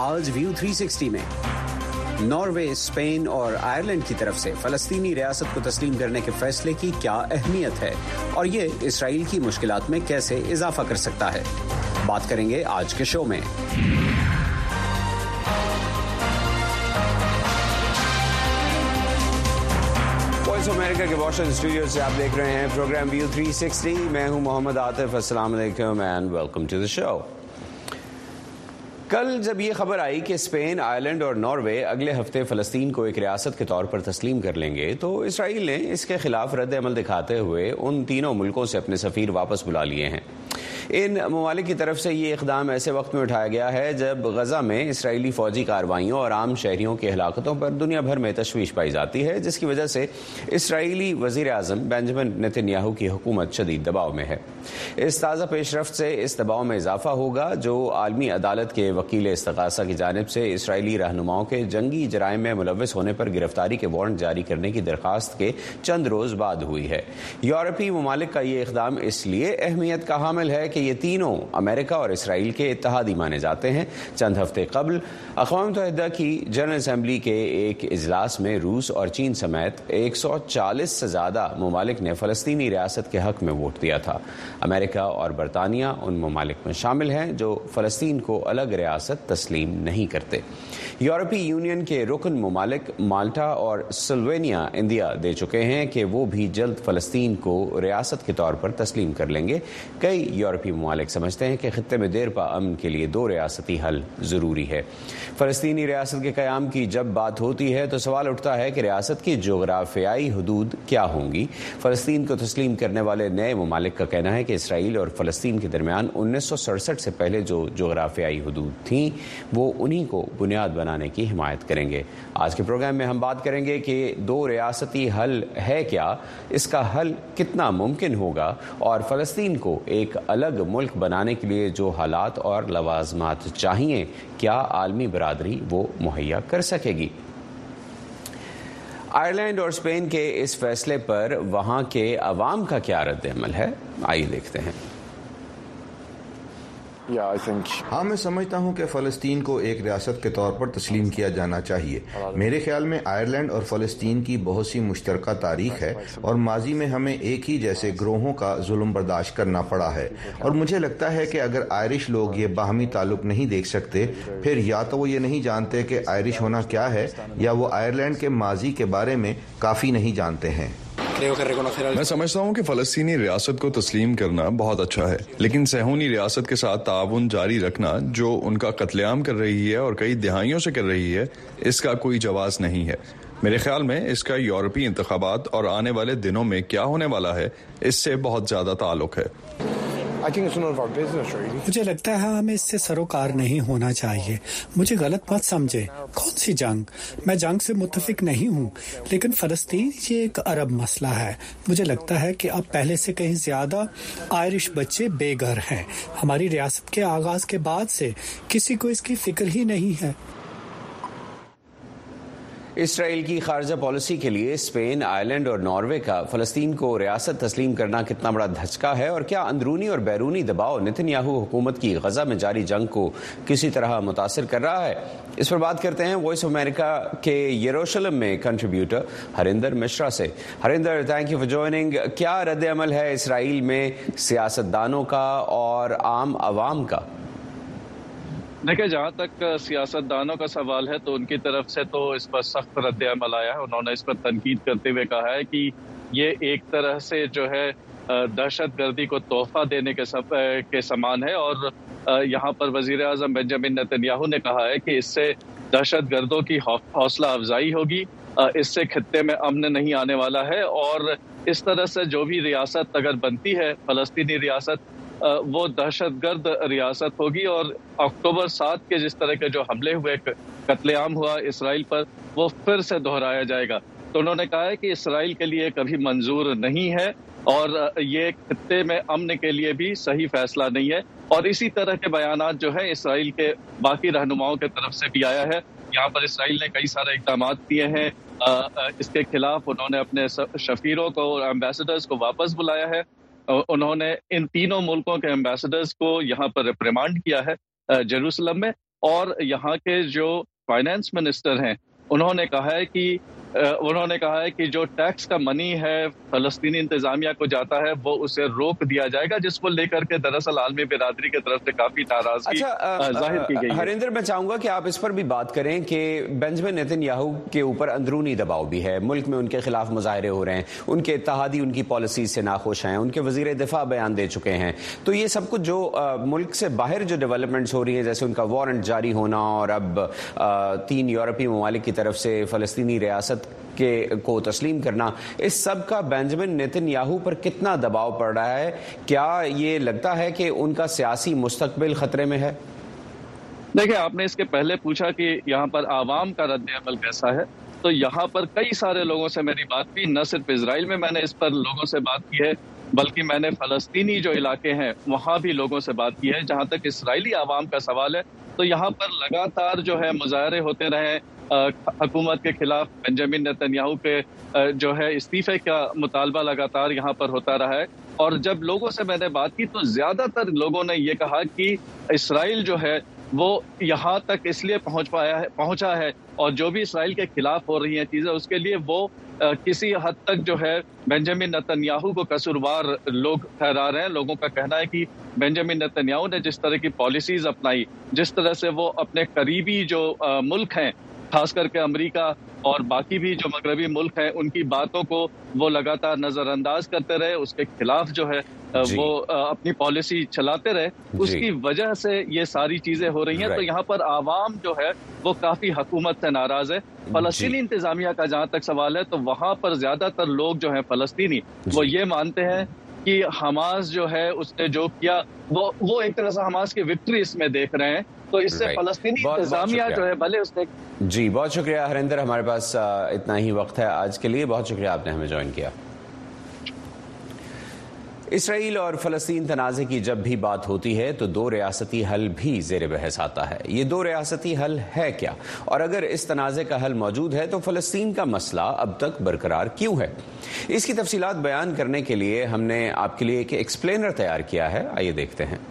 آج ویو 360 میں ناروے، اسپین اور آئرلینڈ کی طرف سے فلسطینی ریاست کو تسلیم کرنے کے فیصلے کی کیا اہمیت ہے اور یہ اسرائیل کی مشکلات میں کیسے اضافہ کر سکتا ہے، بات کریں گے آج کے شو میں۔ وائس آف امریکہ کے واشنگٹن اسٹوڈیو سے آپ دیکھ رہے ہیں پروگرام ویو 360۔ میں ہوں محمد عاطف۔ السلام علیکم اینڈ ویلکم ٹو دی شو۔ کل جب یہ خبر آئی کہ اسپین، آئرلینڈ اور ناروے اگلے ہفتے فلسطین کو ایک ریاست کے طور پر تسلیم کر لیں گے تو اسرائیل نے اس کے خلاف رد عمل دکھاتے ہوئے ان تینوں ملکوں سے اپنے سفیر واپس بلا لیے ہیں۔ ان ممالک کی طرف سے یہ اقدام ایسے وقت میں اٹھایا گیا ہے جب غزہ میں اسرائیلی فوجی کارروائیوں اور عام شہریوں کی ہلاکتوں پر دنیا بھر میں تشویش پائی جاتی ہے، جس کی وجہ سے اسرائیلی وزیر اعظم بنجمن نتن یاہو کی حکومت شدید دباؤ میں ہے۔ اس تازہ پیش رفت سے اس دباؤ میں اضافہ ہوگا جو عالمی عدالت کے وکیل استغاثہ کی جانب سے اسرائیلی رہنماؤں کے جنگی جرائم میں ملوث ہونے پر گرفتاری کے وارنٹ جاری کرنے کی درخواست کے چند روز بعد ہوئی ہے۔ یورپی ممالک کا یہ اقدام اس لیے اہمیت کا حامل ہے کہ یہ تینوں امریکہ اور اسرائیل کے اتحادی مانے جاتے ہیں۔ چند ہفتے قبل اقوام متحدہ کی جنرل اسمبلی کے ایک اجلاس میں روس اور چین سمیت 140 سے زیادہ ممالک نے فلسطینی ریاست کے حق میں ووٹ دیا تھا۔ امریکہ اور برطانیہ ان ممالک میں شامل ہیں جو فلسطین کو الگ ریاست تسلیم نہیں کرتے۔ یورپی یونین کے رکن ممالک مالٹا اور سلوینیا اندیا دے چکے ہیں کہ وہ بھی جلد فلسطین کو ریاست کے طور پر تسلیم کر لیں گے۔ کئی یورپی ممالک سمجھتے ہیں کہ خطے میں دیر پا امن کے لیے دو ریاستی حل ضروری ہے۔ فلسطینی ریاست کے قیام کی جب بات ہوتی ہے تو سوال اٹھتا ہے کہ ریاست کی جغرافیائی حدود کیا ہوں گی۔ فلسطین کو تسلیم کرنے والے نئے ممالک کا کہنا ہے کہ اسرائیل اور فلسطین کے درمیان 1967 سے پہلے جو جغرافیائی حدود تھیں وہ انہی کو بنیاد بنانے کی حمایت کریں گے۔ آج کے پروگرام میں ہم بات کریں گے کہ دو ریاستی حل ہے کیا، اس کا حل کتنا ممکن ہوگا اور فلسطین کو ایک الگ ملک بنانے کے لیے جو حالات اور لوازمات چاہیے کیا عالمی برادری وہ مہیا کر سکے گی۔ آئرلینڈ اور اسپین کے اس فیصلے پر وہاں کے عوام کا کیا رد عمل ہے، آئیے دیکھتے ہیں۔ ہاں، میں سمجھتا ہوں کہ فلسطین کو ایک ریاست کے طور پر تسلیم کیا جانا چاہیے۔ میرے خیال میں آئرلینڈ اور فلسطین کی بہت سی مشترکہ تاریخ ہے اور ماضی میں ہمیں ایک ہی جیسے گروہوں کا ظلم برداشت کرنا پڑا ہے، اور مجھے لگتا ہے کہ اگر آئرش لوگ یہ باہمی تعلق نہیں دیکھ سکتے، پھر یا تو وہ یہ نہیں جانتے کہ آئرش ہونا کیا ہے یا وہ آئرلینڈ کے ماضی کے بارے میں کافی نہیں جانتے ہیں۔ میں سمجھتا ہوں کہ فلسطینی ریاست کو تسلیم کرنا بہت اچھا ہے، لیکن صہیونی ریاست کے ساتھ تعاون جاری رکھنا جو ان کا قتل عام کر رہی ہے اور کئی دہائیوں سے کر رہی ہے، اس کا کوئی جواز نہیں ہے۔ میرے خیال میں اس کا یورپی انتخابات اور آنے والے دنوں میں کیا ہونے والا ہے اس سے بہت زیادہ تعلق ہے۔ مجھے لگتا ہے ہمیں اس سے سروکار نہیں ہونا چاہیے۔ مجھے غلط مت سمجھے، کون سی جنگ؟ میں جنگ سے متفق نہیں ہوں، لیکن فلسطین یہ ایک عرب مسئلہ ہے۔ مجھے لگتا ہے کہ اب پہلے سے کہیں زیادہ آئرش بچے بے گھر ہیں۔ ہماری ریاست کے آغاز کے بعد سے کسی کو اس کی فکر ہی نہیں ہے۔ اسرائیل کی خارجہ پالیسی کے لیے اسپین، آئرلینڈ اور ناروے کا فلسطین کو ریاست تسلیم کرنا کتنا بڑا دھچکا ہے اور کیا اندرونی اور بیرونی دباؤ نتن یاہو حکومت کی غزہ میں جاری جنگ کو کسی طرح متاثر کر رہا ہے؟ اس پر بات کرتے ہیں وائس آف امریکہ کے یروشلم میں کنٹریبیوٹر ہریندر مشرا سے۔ ہریندر، تھینک یو فار جوائننگ۔ کیا رد عمل ہے اسرائیل میں سیاستدانوں کا اور عام عوام کا؟ دیکھیں، جہاں تک سیاست دانوں کا سوال ہے تو ان کی طرف سے تو اس پر سخت رد عمل آیا ہے۔ انہوں نے اس پر تنقید کرتے ہوئے کہا ہے کہ یہ ایک طرح سے جو ہے دہشت گردی کو تحفہ دینے کے سامان ہے، اور یہاں پر وزیر اعظم بنجمن نتن یاہو نے کہا ہے کہ اس سے دہشت گردوں کی حوصلہ افزائی ہوگی، اس سے خطے میں امن نہیں آنے والا ہے، اور اس طرح سے جو بھی ریاست اگر بنتی ہے فلسطینی ریاست، وہ دہشت گرد ریاست ہوگی، اور اکتوبر 7 کے جس طرح کے جو حملے ہوئے، قتل عام ہوا اسرائیل پر، وہ پھر سے دہرایا جائے گا۔ تو انہوں نے کہا ہے کہ اسرائیل کے لیے کبھی منظور نہیں ہے، اور یہ خطے میں امن کے لیے بھی صحیح فیصلہ نہیں ہے۔ اور اسی طرح کے بیانات جو ہے اسرائیل کے باقی رہنماؤں کی طرف سے بھی آیا ہے۔ یہاں پر اسرائیل نے کئی سارے اقدامات کیے ہیں، اس کے خلاف انہوں نے اپنے سفیروں کو اور ایمبیسڈرز کو واپس بلایا ہے۔ انہوں نے ان تینوں ملکوں کے ایمبیسڈرز کو یہاں پر ریپریمانڈ کیا ہے جیروسلم میں، اور یہاں کے جو فائنانس منسٹر ہیں انہوں نے کہا ہے کہ جو ٹیکس کا منی ہے فلسطینی انتظامیہ کو جاتا ہے وہ اسے روک دیا جائے گا، جس کو لے کر کے دراصل عالمی برادری کی طرف سے کافی ناراضگی ظاہر کی گئی ہے۔ ہریندر، میں چاہوں گا کہ آپ اس پر بھی بات کریں کہ بنجمن نیتن یاہو کے اوپر اندرونی دباؤ بھی ہے، ملک میں ان کے خلاف مظاہرے ہو رہے ہیں، ان کے اتحادی ان کی پالیسیز سے ناخوش ہیں، ان کے وزیر دفاع بیان دے چکے ہیں، تو یہ سب کچھ جو ملک سے باہر جو ڈیولپمنٹس ہو رہی ہیں، جیسے ان کا وارنٹ جاری ہونا اور اب 3 یورپی ممالک کی طرف سے فلسطینی ریاست کو تسلیم کرنا، اس سب کا بنجمن نیتن یاہو پر کتنا دباؤ پڑ رہا ہے؟ کیا یہ لگتا ہے کہ ان کا سیاسی مستقبل خطرے میں ہے؟ دیکھیں، آپ نے اس کے پہلے پوچھا کہ یہاں پر عوام کا رد عمل کیسا ہے، تو یہاں پر کئی سارے لوگوں سے میری بات ہوئی، نہ صرف اسرائیل میں نے اس پر لوگوں سے بات کی ہے، بلکہ میں نے فلسطینی جو علاقے ہیں وہاں بھی لوگوں سے بات کی ہے۔ جہاں تک اسرائیلی عوام کا سوال ہے تو یہاں پر لگاتار جو ہے مظاہرے ہوتے رہے حکومت کے خلاف، بنجمن نیتن یاہو کے جو ہے استعفے کا مطالبہ لگاتار یہاں پر ہوتا رہا ہے، اور جب لوگوں سے میں نے بات کی تو زیادہ تر لوگوں نے یہ کہا کہ اسرائیل جو ہے وہ یہاں تک اس لیے پہنچا ہے اور جو بھی اسرائیل کے خلاف ہو رہی ہیں چیزیں اس کے لیے وہ کسی حد تک جو ہے بنجمن نیتن یاہو کو قصوروار لوگ ٹھہرا رہے ہیں۔ لوگوں کا کہنا ہے کہ بنجمن نیتن یاہو نے جس طرح کی پالیسیز اپنائی، جس طرح سے وہ اپنے قریبی جو ملک ہیں، خاص کر کے امریکہ اور باقی بھی جو مغربی ملک ہیں، ان کی باتوں کو وہ لگاتار نظر انداز کرتے رہے، اس کے خلاف جو ہے وہ اپنی پالیسی چلاتے رہے، اس کی وجہ سے یہ ساری چیزیں ہو رہی ہیں۔ تو یہاں پر عوام جو ہے وہ کافی حکومت سے ناراض ہے۔ فلسطینی انتظامیہ کا جہاں تک سوال ہے تو وہاں پر زیادہ تر لوگ جو ہیں فلسطینی وہ یہ مانتے ہیں کہ حماس جو ہے اس نے جو کیا وہ ایک طرح سے حماس کی وکٹری اس میں دیکھ رہے ہیں، تو اس سے فلسطینی انتظامیہ جو ہے بھلے اس نے جی بہت شکریہ ہریندر، ہمارے پاس اتنا ہی وقت ہے آج کے لیے، بہت شکریہ آپ نے ہمیں جوائن کیا۔ اسرائیل اور فلسطین تنازع کی جب بھی بات ہوتی ہے تو 2 ریاستی حل بھی زیر بحث آتا ہے۔ یہ 2 ریاستی حل ہے کیا؟ اور اگر اس تنازع کا حل موجود ہے تو فلسطین کا مسئلہ اب تک برقرار کیوں ہے؟ اس کی تفصیلات بیان کرنے کے لیے ہم نے آپ کے لیے ایک ایکسپلینر تیار کیا ہے، آئیے دیکھتے ہیں۔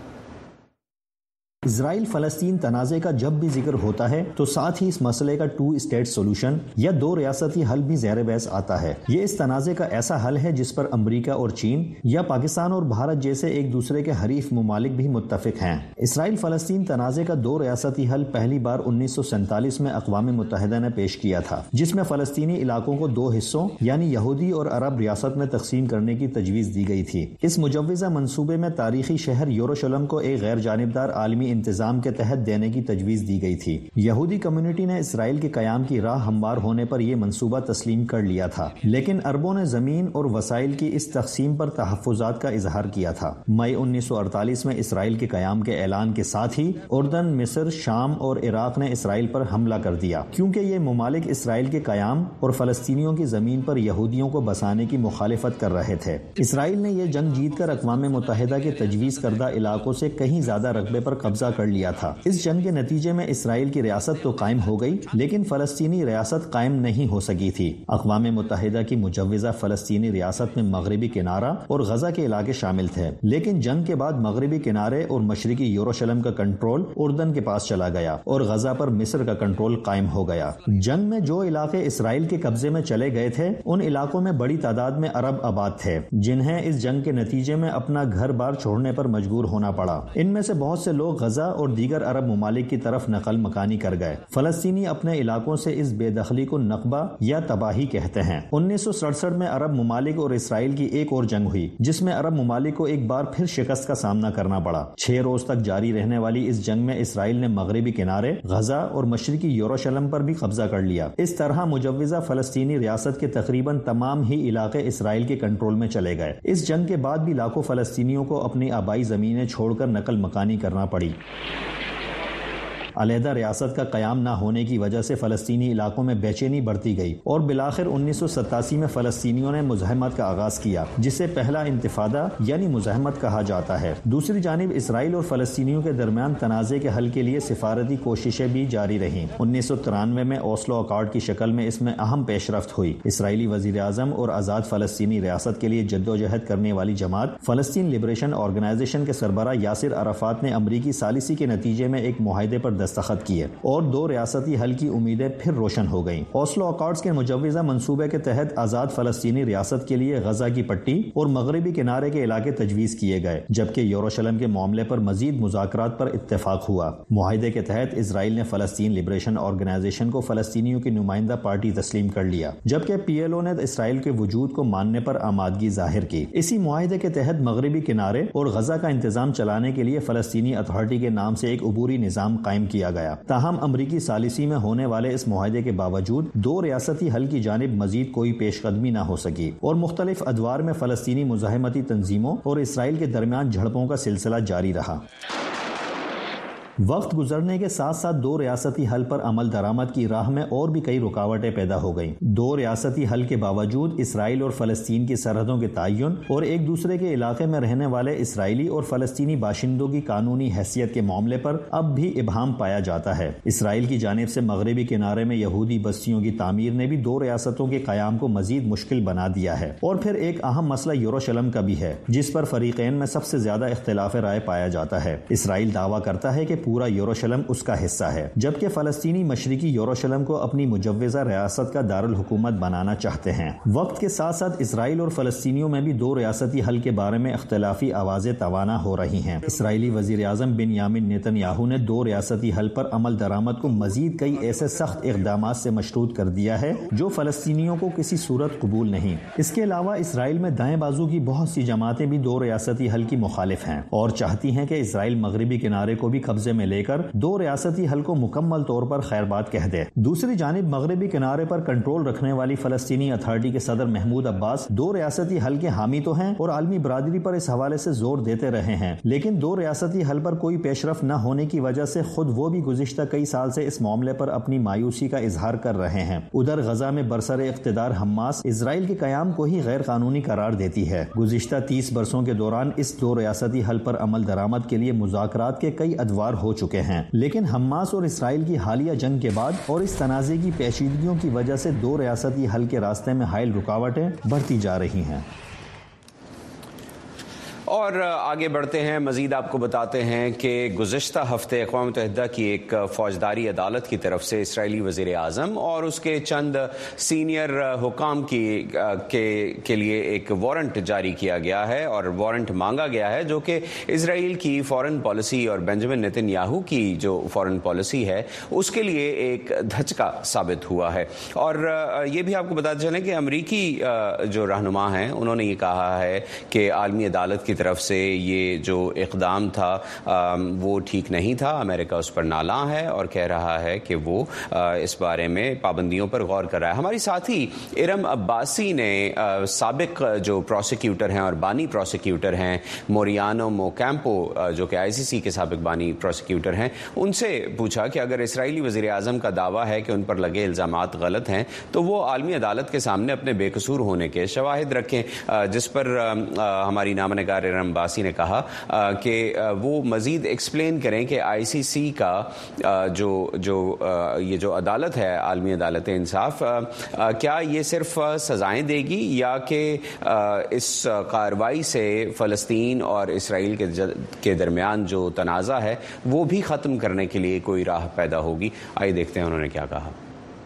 اسرائیل فلسطین تنازع کا جب بھی ذکر ہوتا ہے تو ساتھ ہی اس مسئلے کا 2 اسٹیٹ سولوشن یا 2 ریاستی حل بھی زیر بحث آتا ہے۔ یہ اس تنازع کا ایسا حل ہے جس پر امریکہ اور چین یا پاکستان اور بھارت جیسے ایک دوسرے کے حریف ممالک بھی متفق ہیں۔ اسرائیل فلسطین تنازع کا 2 ریاستی حل پہلی بار 1947 میں اقوام متحدہ نے پیش کیا تھا، جس میں فلسطینی علاقوں کو 2 حصوں یعنی یہودی اور عرب ریاست میں تقسیم کرنے کی تجویز دی گئی تھی۔ اس مجوزہ منصوبے میں تاریخی شہر یروشلم کو ایک غیر جانبدار عالمی انتظام کے تحت دینے کی تجویز دی گئی تھی۔ یہودی کمیونٹی نے اسرائیل کے قیام کی راہ ہموار ہونے پر یہ منصوبہ تسلیم کر لیا تھا، لیکن عربوں نے زمین اور وسائل کی اس تقسیم پر تحفظات کا اظہار کیا تھا۔ مئی 1948 میں اسرائیل کے قیام کے اعلان کے ساتھ ہی اردن، مصر، شام اور عراق نے اسرائیل پر حملہ کر دیا، کیونکہ یہ ممالک اسرائیل کے قیام اور فلسطینیوں کی زمین پر یہودیوں کو بسانے کی مخالفت کر رہے تھے۔ اسرائیل نے یہ جنگ جیت کر اقوام متحدہ کے تجویز کردہ علاقوں سے کہیں زیادہ رقبے پر قبضہ کر لیا تھا۔ اس جنگ کے نتیجے میں اسرائیل کی ریاست تو قائم ہو گئی، لیکن فلسطینی ریاست قائم نہیں ہو سکی تھی۔ اقوام متحدہ کی مجوزہ فلسطینی ریاست میں مغربی کنارہ اور غزہ کے علاقے شامل تھے، لیکن جنگ کے بعد مغربی کنارے اور مشرقی یروشلم کا کنٹرول اردن کے پاس چلا گیا اور غزہ پر مصر کا کنٹرول قائم ہو گیا۔ جنگ میں جو علاقے اسرائیل کے قبضے میں چلے گئے تھے ان علاقوں میں بڑی تعداد میں عرب آباد تھے، جنہیں اس جنگ کے نتیجے میں اپنا گھر بار چھوڑنے پر مجبور ہونا پڑا۔ ان میں سے بہت سے لوگ غزہ اور دیگر عرب ممالک کی طرف نقل مکانی کر گئے۔ فلسطینی اپنے علاقوں سے اس بے دخلی کو نقبہ یا تباہی کہتے ہیں۔ 1967 میں عرب ممالک اور اسرائیل کی ایک اور جنگ ہوئی، جس میں عرب ممالک کو ایک بار پھر شکست کا سامنا کرنا پڑا۔ 6 روز تک جاری رہنے والی اس جنگ میں اسرائیل نے مغربی کنارے، غزہ اور مشرقی یروشلم پر بھی قبضہ کر لیا۔ اس طرح مجوزہ فلسطینی ریاست کے تقریباً تمام ہی علاقے اسرائیل کے کنٹرول میں چلے گئے۔ اس جنگ کے بعد بھی لاکھوں فلسطینیوں کو اپنی آبائی زمینیں چھوڑ کر نقل مکانی کرنا پڑی۔ علیحدہ ریاست کا قیام نہ ہونے کی وجہ سے فلسطینی علاقوں میں بے چینی بڑھتی گئی اور بالآخر 1987 میں فلسطینیوں نے مزاحمت کا آغاز کیا، جسے پہلا انتفاضہ یعنی مزاحمت کہا جاتا ہے۔ دوسری جانب اسرائیل اور فلسطینیوں کے درمیان تنازع کے حل کے لیے سفارتی کوششیں بھی جاری رہیں۔ 1993 میں اوسلو اکارڈ کی شکل میں اس میں اہم پیش رفت ہوئی۔ اسرائیلی وزیر اعظم اور آزاد فلسطینی ریاست کے لیے جدوجہد کرنے والی جماعت فلسطین لبریشن آرگنائزیشن کے سربراہ یاسر عرفات نے امریکی ثالثی کے نتیجے میں ایک معاہدے پر دستخط کیے اور 2 ریاستی حل کی امیدیں پھر روشن ہو گئیں۔ اوسلو اکارڈز کے مجوزہ منصوبے کے تحت آزاد فلسطینی ریاست کے لیے غزہ کی پٹی اور مغربی کنارے کے علاقے تجویز کیے گئے، جبکہ یروشلم کے معاملے پر مزید مذاکرات پر اتفاق ہوا۔ معاہدے کے تحت اسرائیل نے فلسطین لبریشن آرگنائزیشن کو فلسطینیوں کی نمائندہ پارٹی تسلیم کر لیا، جبکہ پی ایل او نے اسرائیل کے وجود کو ماننے پر آمادگی ظاہر کی۔ اسی معاہدے کے تحت مغربی کنارے اور غزہ کا انتظام چلانے کے لیے فلسطینی اتھارٹی کے نام سے ایک عبوری نظام قائم کیا گیا۔ تاہم امریکی ثالثی میں ہونے والے اس معاہدے کے باوجود 2 ریاستی حل کی جانب مزید کوئی پیش قدمی نہ ہو سکی اور مختلف ادوار میں فلسطینی مزاحمتی تنظیموں اور اسرائیل کے درمیان جھڑپوں کا سلسلہ جاری رہا۔ وقت گزرنے کے ساتھ ساتھ 2 ریاستی حل پر عمل درآمد کی راہ میں اور بھی کئی رکاوٹیں پیدا ہو گئیں۔ 2 ریاستی حل کے باوجود اسرائیل اور فلسطین کی سرحدوں کے تعین اور ایک دوسرے کے علاقے میں رہنے والے اسرائیلی اور فلسطینی باشندوں کی قانونی حیثیت کے معاملے پر اب بھی ابہام پایا جاتا ہے۔ اسرائیل کی جانب سے مغربی کنارے میں یہودی بستیوں کی تعمیر نے بھی 2 ریاستوں کے قیام کو مزید مشکل بنا دیا ہے۔ اور پھر ایک اہم مسئلہ یروشلم کا بھی ہے، جس پر فریقین میں سب سے زیادہ اختلاف رائے پایا جاتا ہے۔ اسرائیل دعویٰ کرتا ہے کہ پورا یروشلم اس کا حصہ ہے، جبکہ فلسطینی مشرقی یروشلم کو اپنی مجوزہ ریاست کا دارالحکومت بنانا چاہتے ہیں۔ وقت کے ساتھ ساتھ اسرائیل اور فلسطینیوں میں بھی 2 ریاستی حل کے بارے میں اختلافی آوازیں توانا ہو رہی ہیں۔ اسرائیلی وزیر اعظم بنیامین نیتن یاہو نے 2 ریاستی حل پر عمل درآمد کو مزید کئی ایسے سخت اقدامات سے مشروط کر دیا ہے جو فلسطینیوں کو کسی صورت قبول نہیں۔ اس کے علاوہ اسرائیل میں دائیں بازو کی بہت سی جماعتیں بھی 2 ریاستی حل کی مخالف ہیں اور چاہتی ہیں کہ اسرائیل مغربی کنارے کو بھی قبضے میں لے کر 2 ریاستی حل کو مکمل طور پر خیرباد کہہ دے۔ دوسری جانب مغربی کنارے پر کنٹرول رکھنے والی فلسطینی اتھارٹی کے صدر محمود عباس 2 ریاستی حل کے حامی تو ہیں اور عالمی برادری پر اس حوالے سے زور دیتے رہے ہیں، لیکن 2 ریاستی حل پر کوئی پیش رفت نہ ہونے کی وجہ سے خود وہ بھی گزشتہ کئی سال سے اس معاملے پر اپنی مایوسی کا اظہار کر رہے ہیں۔ ادھر غزہ میں برسر اقتدار حماس اسرائیل کے قیام کو ہی غیر قانونی قرار دیتی ہے۔ گزشتہ 30 برسوں کے دوران اس 2 ریاستی حل پر عمل درآمد کے لیے مذاکرات کے کئی ادوار ہو چکے ہیں، لیکن حماس اور اسرائیل کی حالیہ جنگ کے بعد اور اس تنازع کی پیچیدگیوں کی وجہ سے 2 ریاستی حل کے راستے میں حائل رکاوٹیں بڑھتی جا رہی ہیں۔ اور آگے بڑھتے ہیں، مزید آپ کو بتاتے ہیں کہ گزشتہ ہفتے اقوام متحدہ کی ایک فوجداری عدالت کی طرف سے اسرائیلی وزیر اعظم اور اس کے چند سینئر حکام کے لیے ایک وارنٹ جاری کیا گیا ہے اور وارنٹ مانگا گیا ہے، جو کہ اسرائیل کی فورن پالیسی اور بنجامن نیتن یاہو کی جو فورن پالیسی ہے اس کے لیے ایک دھچکا ثابت ہوا ہے۔ اور یہ بھی آپ کو بتاتے چلیں کہ امریکی جو رہنما ہیں انہوں نے یہ کہا ہے کہ عالمی عدالت کی طرف سے یہ جو اقدام تھا وہ ٹھیک نہیں تھا، امریکہ اس پر نالاں ہے اور کہہ رہا ہے کہ وہ اس بارے میں پابندیوں پر غور کر رہا ہے۔ ہماری ساتھی ارم عباسی نے سابق جو پروسیکیوٹر ہیں اور بانی پروسیکیوٹر ہیں موریانو موکیمپو، جو کہ ICC کے سابق بانی پروسیکیوٹر ہیں، ان سے پوچھا کہ اگر اسرائیلی وزیر اعظم کا دعویٰ ہے کہ ان پر لگے الزامات غلط ہیں تو وہ عالمی عدالت کے سامنے اپنے بے قصور ہونے کے شواہد رکھیں، جس پر ہماری نامہ نگار ارم عباسی نے کہا کہ وہ مزید ایکسپلین کریں کہ ICC کا یہ جو عدالت ہے، عالمی عدالت انصاف، کیا یہ صرف سزائیں دے گی یا کہ اس کارروائی سے فلسطین اور اسرائیل کے درمیان جو تنازع ہے وہ بھی ختم کرنے کے لیے کوئی راہ پیدا ہوگی؟ آئیے دیکھتے ہیں انہوں نے کیا کہا۔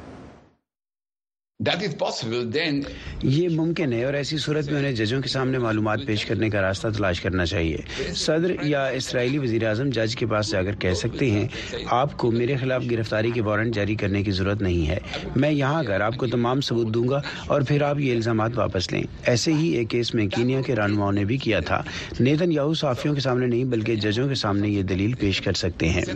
یہ ممکن ہے اور ایسی صورت میں انہیں ججوں کے سامنے معلومات پیش کرنے کا راستہ تلاش کرنا چاہیے۔ صدر یا اسرائیلی وزیر اعظم جج کے پاس جا کر کہہ سکتے ہیں آپ کو میرے خلاف گرفتاری کے وارنٹ جاری کرنے کی ضرورت نہیں ہے، میں یہاں کر آپ کو تمام ثبوت دوں گا اور پھر آپ یہ الزامات واپس لیں۔ ایسے ہی ایک کیس میں کینیا کے رہنماؤں نے بھی کیا تھا۔ نیتن یاہو صحافیوں کے سامنے نہیں بلکہ ججوں کے سامنے یہ دلیل پیش کر سکتے ہیں۔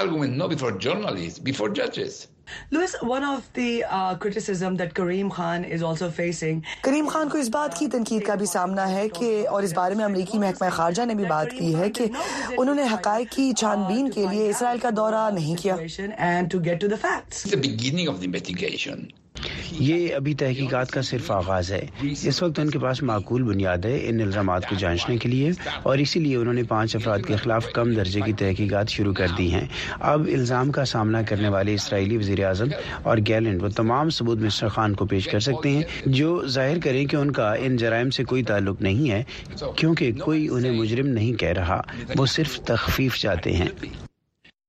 Louis, one of the criticism that Karim Khan is also facing. کریم خان کو اس بات کی تنقید کا بھی سامنا ہے کہ، اور اس بارے میں امریکی محکمہ خارجہ نے بھی بات کی ہے کہ انہوں نے حقائق کی چھان بین کے لیے اسرائیل کا دورہ نہیں کیا۔ And to get to the facts. The beginning of the investigation. یہ ابھی تحقیقات کا صرف آغاز ہے۔ اس وقت ان کے پاس معقول بنیاد ہے ان الزامات کو جانچنے کے لیے، اور اسی لیے انہوں نے 5 افراد کے خلاف کم درجے کی تحقیقات شروع کر دی ہیں۔ اب الزام کا سامنا کرنے والے اسرائیلی وزیر اعظم اور گیلنٹ وہ تمام ثبوت مسٹر خان کو پیش کر سکتے ہیں جو ظاہر کریں کہ ان کا ان جرائم سے کوئی تعلق نہیں ہے، کیونکہ کوئی انہیں مجرم نہیں کہہ رہا، وہ صرف تخفیف چاہتے ہیں۔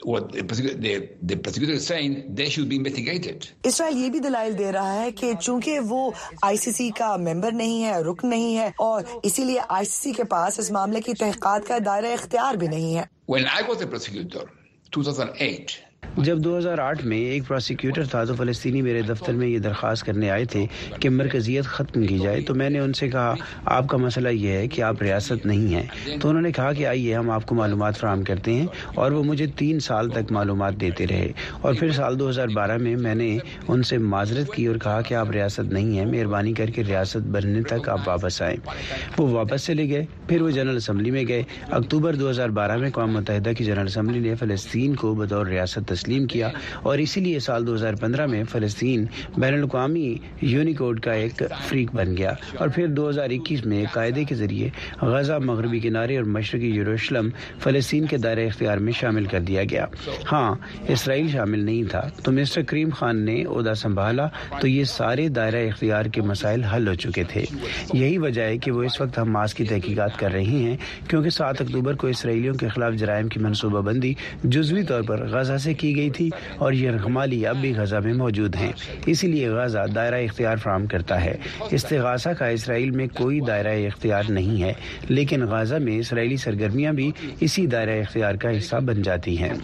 اسرائیل یہ بھی دلائل دے رہا ہے کہ چونکہ وہ ICC کا ممبر نہیں ہے، رکن نہیں ہے، اور اسی لیے ICC کے پاس اس معاملے کی تحقیقات کا دائرہ اختیار بھی نہیں ہے۔ When I was the prosecutor, 2008, جب 2008 میں ایک پروسیکیوٹر تھا تو فلسطینی میرے دفتر میں یہ درخواست کرنے آئے تھے کہ مرکزیت ختم کی جائے، تو میں نے ان سے کہا آپ کا مسئلہ یہ ہے کہ آپ ریاست نہیں ہیں، تو انہوں نے کہا کہ آئیے ہم آپ کو معلومات فراہم کرتے ہیں، اور وہ مجھے 3 سال تک معلومات دیتے رہے، اور پھر سال 2012 میں نے ان سے معذرت کی اور کہا کہ آپ ریاست نہیں ہیں، مہربانی کر کے ریاست بننے تک آپ واپس آئیں۔ وہ واپس چلے گئے، پھر وہ جنرل اسمبلی میں گئے۔ اکتوبر 2012 میں اقوام متحدہ کی جنرل اسمبلی نے فلسطین کو بطور ریاست تسلیم کیا، اور اسی لیے سال 2015 میں فلسطین بین الاقوامی یونیکوڈ کا ایک فریق بن گیا، اور پھر 2021 میں قاعدے کے ذریعے غزہ، مغربی کنارے اور مشرقی یروشلم فلسطین کے دائرہ اختیار میں شامل کر دیا گیا۔ ہاں، اسرائیل شامل نہیں تھا، تو مسٹر کریم خان نے عہدہ سنبھالا تو یہ سارے دائرہ اختیار کے مسائل حل ہو چکے تھے۔ یہی وجہ ہے کہ وہ اس وقت حماس کی تحقیقات کر رہے ہیں، کیونکہ 7 اکتوبر کو اسرائیلیوں کے خلاف جرائم کی منصوبہ بندی جزوی طور پر غزہ سے کی گئی تھی، اور یہ رحمالی اب بھی غزہ میں موجود ہیں، اسی لیے غزہ دائرہ اختیار فراہم کرتا ہے۔ استغاثہ کا اسرائیل میں کوئی دائرہ اختیار نہیں ہے، لیکن غزہ میں اسرائیلی سرگرمیاں بھی اسی دائرہ اختیار کا حصہ بن جاتی ہیں۔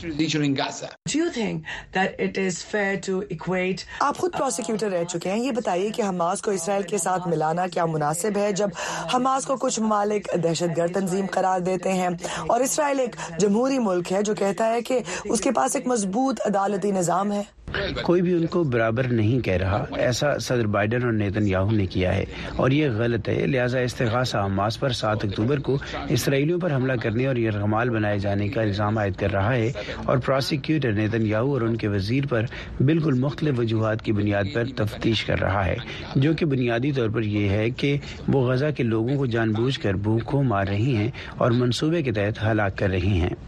آپ خود پروسیکیوٹر رہ چکے ہیں، یہ بتائیے کہ حماس کو اسرائیل کے ساتھ ملانا کیا مناسب ہے، جب حماس کو کچھ ممالک دہشت گرد تنظیم قرار دیتے ہیں، اور اسرائیل ایک جمہوری ملک ہے جو کہتا ہے کہ اس کے پاس ایک مضبوط عدالتی نظام ہے؟ کوئی بھی ان کو برابر نہیں کہہ رہا، ایسا صدر بائیڈن اور نیتن یاہو نے کیا ہے، اور یہ غلط ہے۔ لہٰذا استغاثہ حماس پر 7 اکتوبر کو اسرائیلیوں پر حملہ کرنے اور یرغمال بنائے جانے کا الزام عائد کر رہا ہے، اور پروسیکیوٹر نیتن یاہو اور ان کے وزیر پر بالکل مختلف وجوہات کی بنیاد پر تفتیش کر رہا ہے، جو کہ بنیادی طور پر یہ ہے کہ وہ غزہ کے لوگوں کو جان بوجھ کر بھوکوں مار رہی ہیں اور منصوبے کے تحت ہلاک کر رہی ہیں۔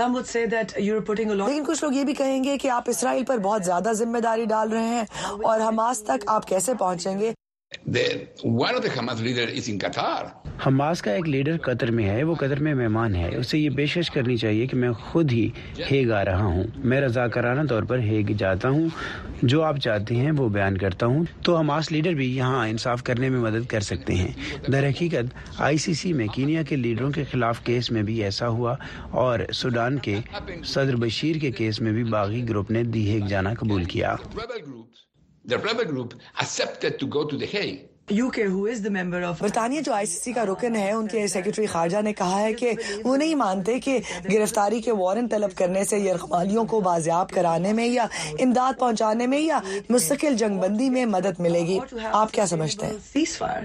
لیکن کچھ لوگ یہ بھی کہیں گے کہ آپ اسرائیل پر بہت زیادہ ذمہ داری ڈال رہے ہیں، اور حماس تک آپ کیسے پہنچیں گے؟ One of the Hamas leaders is in Qatar. حماس کا ایک لیڈر قطر میں ہے، وہ قطر میں مہمان ہے، اسے یہ پیشکش کرنی چاہیے کہ میں خود ہی ہیگ آ رہا ہوں، میں رضاکارانہ طور پر ہیگ جاتا ہوں، جو آپ چاہتے ہیں وہ بیان کرتا ہوں۔ تو حماس لیڈر بھی یہاں انصاف کرنے میں مدد کر سکتے ہیں۔ در حقیقت ICC میں کینیا کے لیڈروں کے خلاف کیس میں بھی ایسا ہوا، اور سوڈان کے صدر بشیر کے کیس میں بھی باغی گروپ نے دی ہیگ جانا قبول کیا۔ The rebel group accepted to go to The Hague. برطانیہ جو ICC کا رکن ہے، ان کے سیکرٹری خارجہ نے کہا ہے کہ وہ نہیں مانتے کہ گرفتاری کے وارنٹ طلب کرنے سے یرغمالیوں کو بازیاب کرانے میں یا امداد پہنچانے میں یا مستقل جنگ بندی میں مدد ملے گی۔ آپ کیا سمجھتے ہیں؟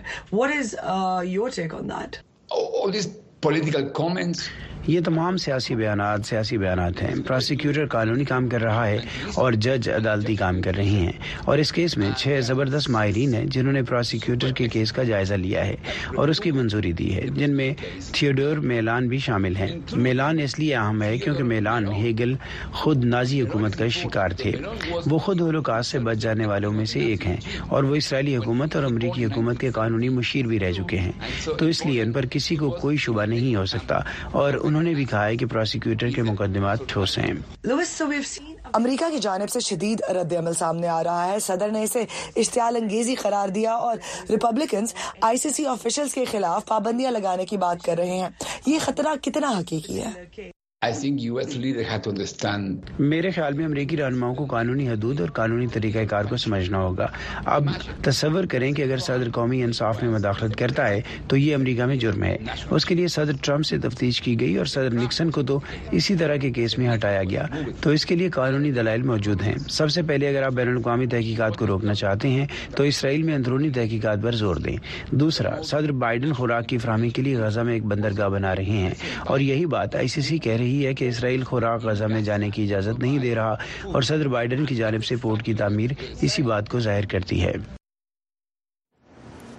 All these political comments. یہ تمام سیاسی بیانات ہیں۔ پروسیکیوٹر قانونی کام کر رہا ہے اور جج عدالتی کام کر رہے ہیں، اور اس کیس میں 6 زبردست ماہرین ہیں جنہوں نے پروسیکیوٹر کے کیس کا جائزہ لیا ہے اور اس کی منظوری دی ہے، جن میں تھیوڈور میلان بھی شامل ہیں۔ میلان اس لیے اہم ہے کیونکہ میلان ہیگل خود نازی حکومت کا شکار تھے، وہ خود ہولوکاسٹ سے بچ جانے والوں میں سے ایک ہیں، اور وہ اسرائیلی حکومت اور امریکی حکومت کے قانونی مشیر بھی رہ چکے ہیں، تو اس لیے ان پر کسی کو کوئی شبہ نہیں ہو سکتا، اور انہوں نے بھی کہا ہے کہ پروسیکیوٹر کے مقدمات ٹھوس ہیں۔ امریکہ کی جانب سے شدید رد عمل سامنے آ رہا ہے۔ صدر نے اسے اشتعال انگیزی قرار دیا، اور ریپبلکنز ICC آفیشلز کے خلاف پابندیاں لگانے کی بات کر رہے ہیں۔ یہ خطرہ کتنا حقیقی ہے؟ I think US leaders have to understand. میرے خیال میں امریکی رہنماؤں کو قانونی حدود اور قانونی طریقہ کار کو سمجھنا ہوگا۔ اب تصور کریں کہ اگر صدر قومی انصاف میں مداخلت کرتا ہے تو یہ امریکہ میں جرم ہے۔ اس کے لیے صدر ٹرمپ سے تفتیش کی گئی، اور صدر نکسن کو تو اسی طرح کے کیس میں ہٹایا گیا، تو اس کے لیے قانونی دلائل موجود ہیں۔ سب سے پہلے اگر آپ بین الاقوامی تحقیقات کو روکنا چاہتے ہیں تو اسرائیل میں اندرونی تحقیقات پر زور دیں۔ دوسرا، صدر بائیڈن خوراک کی فراہمی کے لیے غزہ میں ایک بندرگاہ بنا رہے ہیں، اور یہی بات ICC کہہ رہی ہے کہ اسرائیل خوراک غزہ میں جانے کی اجازت نہیں دے رہا، اور صدر بائیڈن کی جانب سے پورٹ کی تعمیر اسی بات کو ظاہر کرتی ہے۔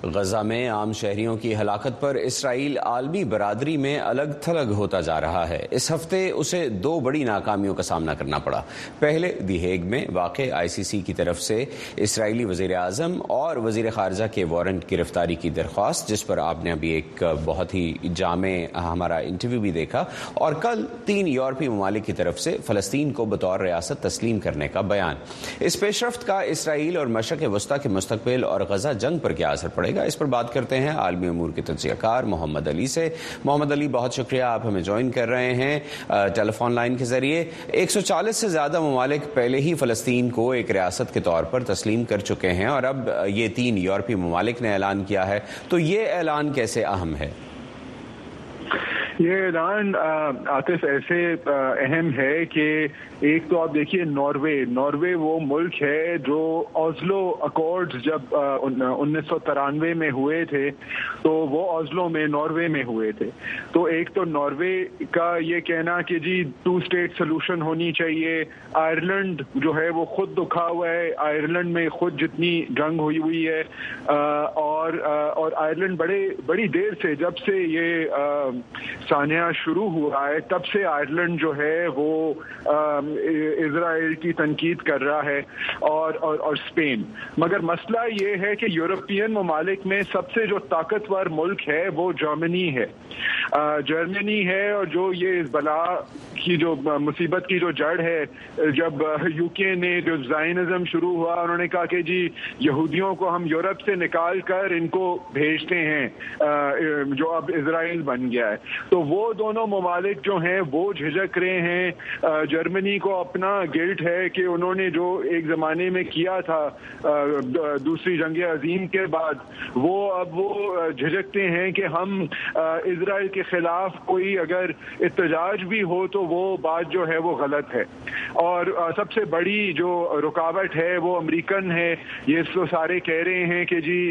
غزہ میں عام شہریوں کی ہلاکت پر اسرائیل عالمی برادری میں الگ تھلگ ہوتا جا رہا ہے۔ اس ہفتے اسے 2 بڑی ناکامیوں کا سامنا کرنا پڑا۔ پہلے دی ہیگ میں واقع ICC کی طرف سے اسرائیلی وزیر اعظم اور وزیر خارجہ کے وارنٹ گرفتاری کی درخواست، جس پر آپ نے ابھی ایک بہت ہی جامع ہمارا انٹرویو بھی دیکھا، اور کل 3 یورپی ممالک کی طرف سے فلسطین کو بطور ریاست تسلیم کرنے کا بیان۔ اس پیش رفت کا اسرائیل اور مشرق وسطیٰ کے مستقبل اور غزہ جنگ پر کیا اثر پڑے گا، اس پر بات کرتے ہیں عالمی امور کے تجزیہ کار محمد علی سے۔ محمد علی، بہت شکریہ، آپ ہمیں جوائن کر رہے ہیں ٹیلی فون لائن کے ذریعے۔ 140 سے زیادہ ممالک پہلے ہی فلسطین کو ایک ریاست کے طور پر تسلیم کر چکے ہیں، اور اب یہ 3 یورپی ممالک نے اعلان کیا ہے، تو یہ اعلان کیسے اہم ہے؟ یہ اعلان عاطف ایسے اہم ہے کہ ایک تو آپ دیکھیے ناروے وہ ملک ہے جو اوزلو اکارڈز جب 1993 میں ہوئے تھے تو وہ اوزلو میں ناروے میں ہوئے تھے۔ تو ایک تو ناروے کا یہ کہنا کہ جی 2 اسٹیٹ سلوشن ہونی چاہیے، آئرلینڈ جو ہے وہ خود دکھا ہوا ہے، آئرلینڈ میں خود جتنی جنگ ہوئی ہے، اور آئرلینڈ بڑی دیر سے، جب سے یہ سانحہ شروع ہوا ہے تب سے آئرلینڈ جو ہے وہ اسرائیل کی تنقید کر رہا ہے، اور اسپین۔ مگر مسئلہ یہ ہے کہ یورپین ممالک میں سب سے جو طاقتور ملک ہے وہ جرمنی ہے، اور جو یہ اس بلا کی جو مصیبت کی جو جڑ ہے، جب UK نے جو زائنزم شروع ہوا، انہوں نے کہا کہ جی یہودیوں کو ہم یورپ سے نکال کر ان کو بھیجتے ہیں، جو اب اسرائیل بن گیا ہے۔ تو وہ دونوں ممالک جو ہیں وہ جھجک رہے ہیں۔ جرمنی کو اپنا گلٹ ہے کہ انہوں نے جو ایک زمانے میں کیا تھا دوسری جنگ عظیم کے بعد، اب وہ جھجکتے ہیں کہ ہم اسرائیل کے خلاف کوئی اگر احتجاج بھی ہو تو وہ بات جو ہے وہ غلط ہے۔ اور سب سے بڑی جو رکاوٹ ہے وہ امریکن ہے۔ یہ تو سارے کہہ رہے ہیں کہ جی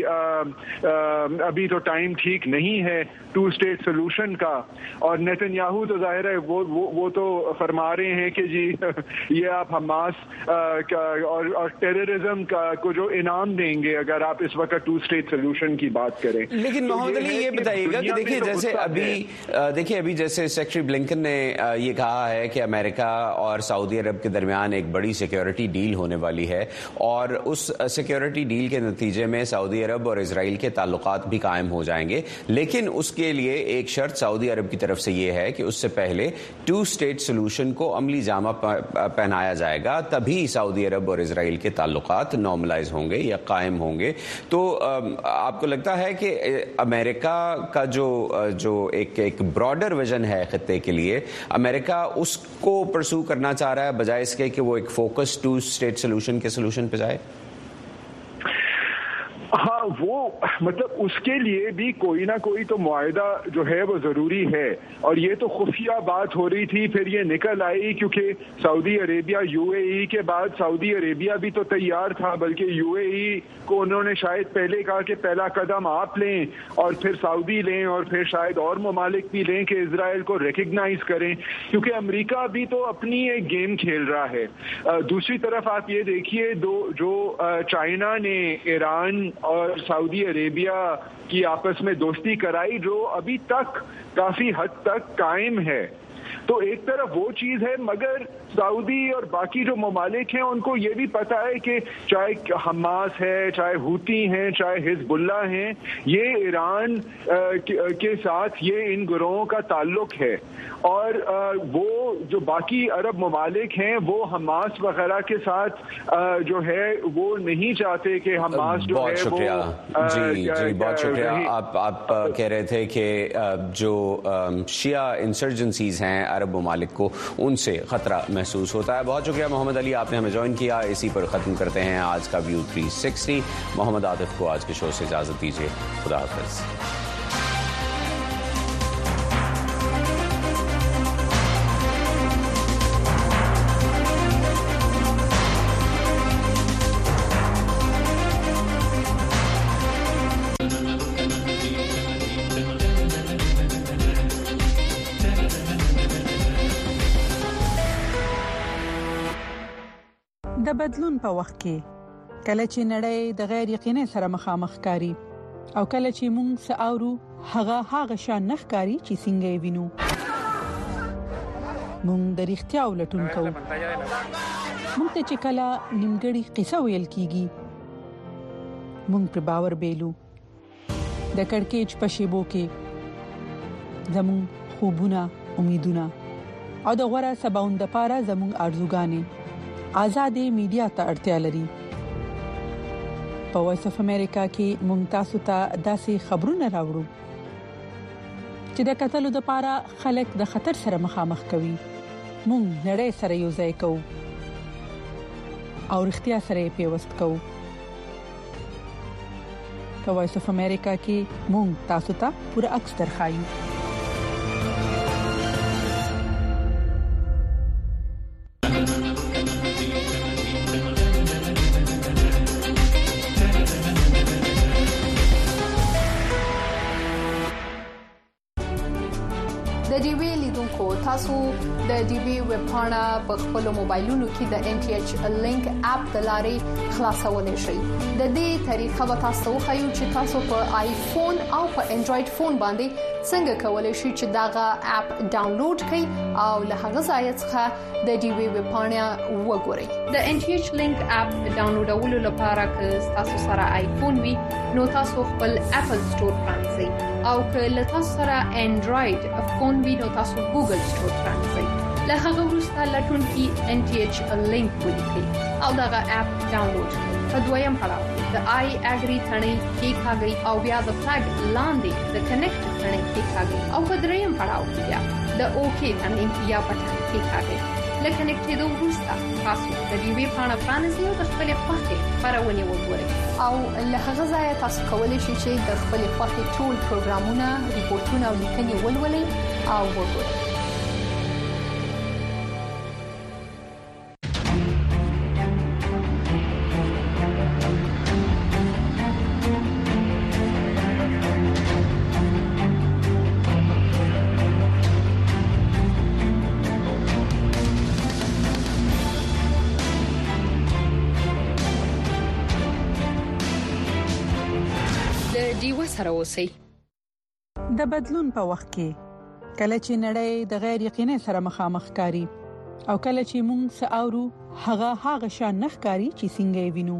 ابھی تو ٹائم ٹھیک نہیں ہے 2 اسٹیٹ سلوشن کا، اور نیتن تو ظاہر ہے وہ تو فرما رہے ہیں کہ جی یہ آپ حماس اور ٹیررزم کو جو انعام دیں گے اگر آپ اس وقت 2 اسٹیٹ سلوشن کی بات کریں۔ لیکن محمد علی یہ بتائیے گا کہ دیکھیے ابھی جیسے سیکرٹری بلنکن نے یہ کہا ہے کہ امریکہ اور سعودی عرب کے درمیان ایک بڑی سیکیورٹی ڈیل ہونے والی ہے، اور اس سیکیورٹی ڈیل کے نتیجے میں سعودی عرب اور اسرائیل کے تعلقات بھی قائم ہو جائیں گے، لیکن اس کے لیے ایک شرط سعودی عرب کی طرف سے یہ ہے کہ اس سے پہلے 2 اسٹیٹ سلوشن کو عملی جامہ پہنایا جائے گا، تبھی سعودی عرب اور اسرائیل کے تعلقات نارملائز ہوں گے یا قائم ہوں گے۔ تو آپ کو لگتا ہے کہ امریکہ کا جو ایک براڈر ویژن ہے خطے کے لیے، امریکہ اس کو پرسو کرنا چاہ رہا ہے بجائے اس کے کہ وہ ایک فوکس 2 اسٹیٹ سلوشن کے سلوشن پہ جائے؟ ہاں، وہ مطلب اس کے لیے بھی کوئی نہ کوئی تو معاہدہ جو ہے وہ ضروری ہے، اور یہ تو خفیہ بات ہو رہی تھی، پھر یہ نکل آئی کیونکہ سعودی عربیہ UAE کے بعد سعودی عربیہ بھی تو تیار تھا، بلکہ UAE کو انہوں نے شاید پہلے کہا کہ پہلا قدم آپ لیں اور پھر سعودی لیں اور پھر شاید اور ممالک بھی لیں کہ اسرائیل کو ریکگنائز کریں، کیونکہ امریکہ بھی تو اپنی ایک گیم کھیل رہا ہے۔ دوسری طرف آپ یہ دیکھیے جو چائنا نے ایران اور سعودی عربیہ کی آپس میں دوستی کرائی، جو ابھی تک کافی حد تک قائم ہے، تو ایک طرف وہ چیز ہے، مگر سعودی اور باقی جو ممالک ہیں ان کو یہ بھی پتا ہے کہ چاہے حماس ہے، چاہے ہوتی ہیں، چاہے حزب اللہ ہیں، یہ ایران کے ساتھ یہ ان گروہوں کا تعلق ہے، اور وہ جو باقی عرب ممالک ہیں وہ حماس وغیرہ کے ساتھ جو ہے وہ نہیں چاہتے کہ حماس جو ہے وہ جی بہت شکریہ۔ آپ کہہ رہے تھے کہ جو شیعہ انسرجنسیز ہیں عرب ممالک کو ان سے خطرہ محسوس ہوتا ہے۔ بہت شکریہ محمد علی، آپ نے ہمیں جوائن کیا۔ اسی پر ختم کرتے ہیں آج کا ویو 360۔ محمد عاطف کو آج کے شو سے اجازت دیجیے، خدا حافظ۔ د بدلون په وخت کې کله چې نړۍ د غیر یقیني سره مخامخ کاری، او کله چې مونږ ساورو هغه شان نخکاری چې څنګه وینو مونږ د اړتیا ولټون کوو مونږ ته چې کله نیمګړی قصه ویل کیږي مونږ پر باور بیلو د کڑکېچ په شیبو کې زمون خوبونه امیدونه او د غوړه سباوند لپاره زمون ارزوګانې آزادې میډیا ته اړتیا لري په وایس اف امریکا کې مونږ تاسو ته داسې خبرونه راوړو چې د قتل لپاره خلک د خطر سره مخامخ کوي مونږ نړۍ سره یو ځای کوو او اړتیا سره پیوست کوو په وایس اف امریکا کې مونږ تاسو ته پوره عکس درخایو د ډي وی لیدونکو تاسو د ډي وی ویب پاڼه په خپل موبایلونو کې د ان ټي ایچ لینک اپ د لارې خلاصولای شئ د دې طریقه به تاسو خو چې تاسو په آیفون او په انډراید فون باندې څنګه کولای شئ چې داغه اپ ډاونلوډ کړئ او له هغه ځای څخه د ډي وی ویب پاڼه وګورئ د ان ټي ایچ لینک اپ ډاونلوډولو لپاره که تاسو سره آیفون وي نو تاسو خپل اپل سٹور پرانځئ او که له تاسو سره انډراید فون وي نو تاسو ګوګل سٹور پرانځئ له هغه وروسته لټون کې ان ټي ایچ لینک ولیکئ او داغه اپ ډاونلوډ کړئ په دویم پړاو د آی اګری ثنې کې ښاګي او بیا د فلګ لاندې د کنیکټ ثنې کې ښاګي او په دریم پړاو کې بیا د اوکې ثنې یا پټه کې ښاګي لکه کنیکټېدو وروسته تاسو د دې وی پاڼه پرانیزئ او د خپل خوښې خبرونه وګورئ او له هغه ځای تاسو کولی شئ چې د خپل خوښې ټول پروګرامونه ریپورتونه او لیکنې ولولئ او وګورئ سره اوسئ د بدلون په وخت کې کله چې نړۍ د غیر یقیني سره مخامخ کاری او کله چې موږ ساورو هغه شان نخکاری چې څنګه وینو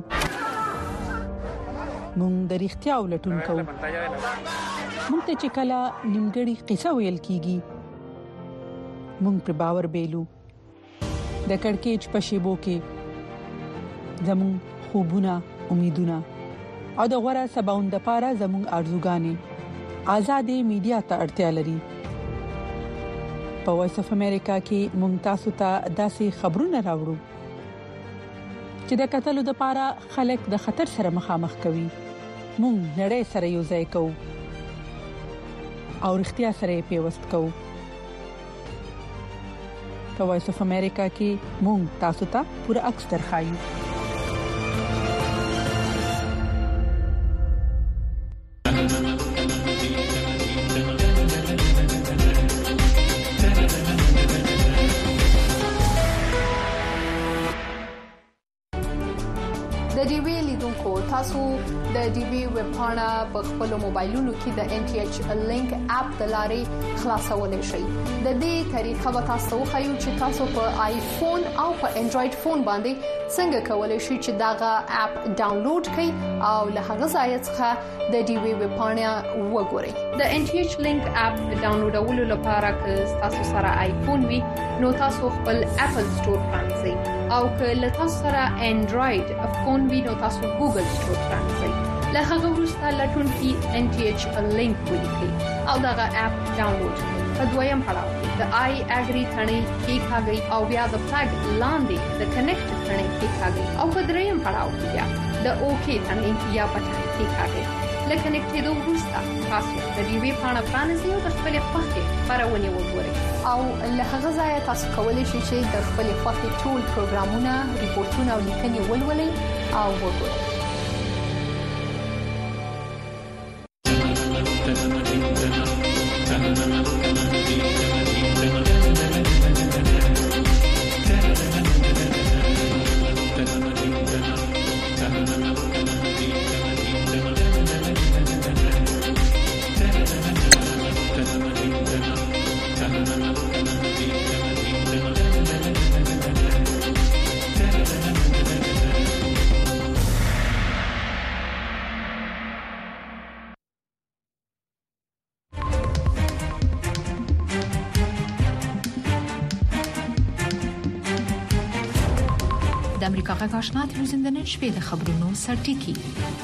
موږ د اړتیا ولټون کوو موږ ته چې کله نیمګړی قصه ویل کیږي موږ پر باور بیلو د کڑکېچ په شیبو کې زمون خوبونه امیدونه او د غوړه سباوند لپاره زموږ ارزوګانې آزادې میډیا ته اړتیا لري په وایس اف امریکا کې مونږ تاسو ته داسې خبرونه راوړو چې د قتل لپاره خلک د خطر سره مخامخ کوي مونږ نړۍ سره یو ځای کوو او اړتیا سره پیوست کوو په وایس اف امریکا کې مونږ تاسو ته پوره عکس درخایو تاسو د ډي وی ویب پاڼه په خپل موبایلونو کې د ان ټي ایچ لینک اپ د لارې خلاصولای شئ د دې طریقه به تاسو خو چې تاسو په آیفون او په انډراید فون باندې څنګه کولای شئ چې داغه اپ ډاونلوډ کړئ او له هغه ځای څخه د ډي وی ویب پاڼه وګورئ د ان ټي ایچ لینک اپ ډاونلوډولو لپاره که تاسو سره آیفون وي نو تاسو خپل اپل سٹور پرانځئ او که له تاسو سره انډراید فون وي نو تاسو ګوګل سٹور پرانځئ له هغه وروسته لټون کې ان ټي ایچ لینک ولیکئ او داغه اپ ډاونلوډ کړئ په دویم پړاو د آی اګری ثنې کې ښاګي او بیا د فلګ لاندې د کنیکټ ثنې کې ښاګي او په دریم پړاو کې بیا د اوکې ثنې یا پټه کې ښاګي لکه کنیکټېدو وروسته تاسو د دې وی پاڼه پرانیزئ او د خپل خوښې خبرونه وګورئ او له هغه ځای تاسو کولی شئ چې د خپل خوښې ټول پروګرامونه ریپورتونه او لیکنې ولولئ او وګورئ د امریکا غږ آشنا تلویزیون د نن شپې د خبرونو سرټیکي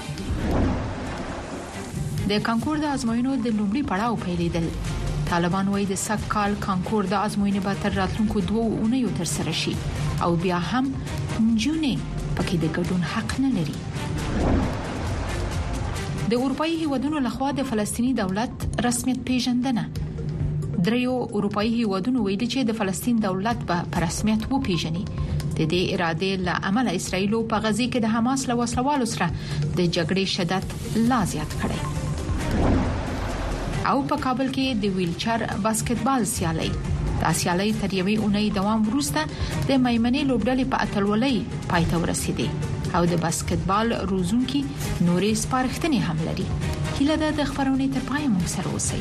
د کانکور د ازموینو د لومړي پړاو پیلېدل. طالبان وايي د سږ کال کانکور د ازموینې به تر راتلونکو 2 اونیو تر سره شي او بیا هم نجونې پکې د ګډون حق نه لري. د اروپאי هیوادونو لخوا د فلسطینی دولت رسمیت پیژندنه. دریو اروپאי هیوادونو ویلي چې د فلسطین دولت به په رسمیت وپیژني. د دې اراده له عمله اسرائیل په غزه کې د حماس له وسلوالو سره د جګړې شدت لا زیات کړی. او په کابل کې د ویلچر باسکټبال سیالي د سیالي تر یوې اونۍ دوام وروسته د میمنې لوبډلې په اتلولۍ پای ته ورسېدې او د باسکټبال روزونکي نورې سپارښتنې هم لري. هیله ده د خبرونې تر پای مو سره اوسئ.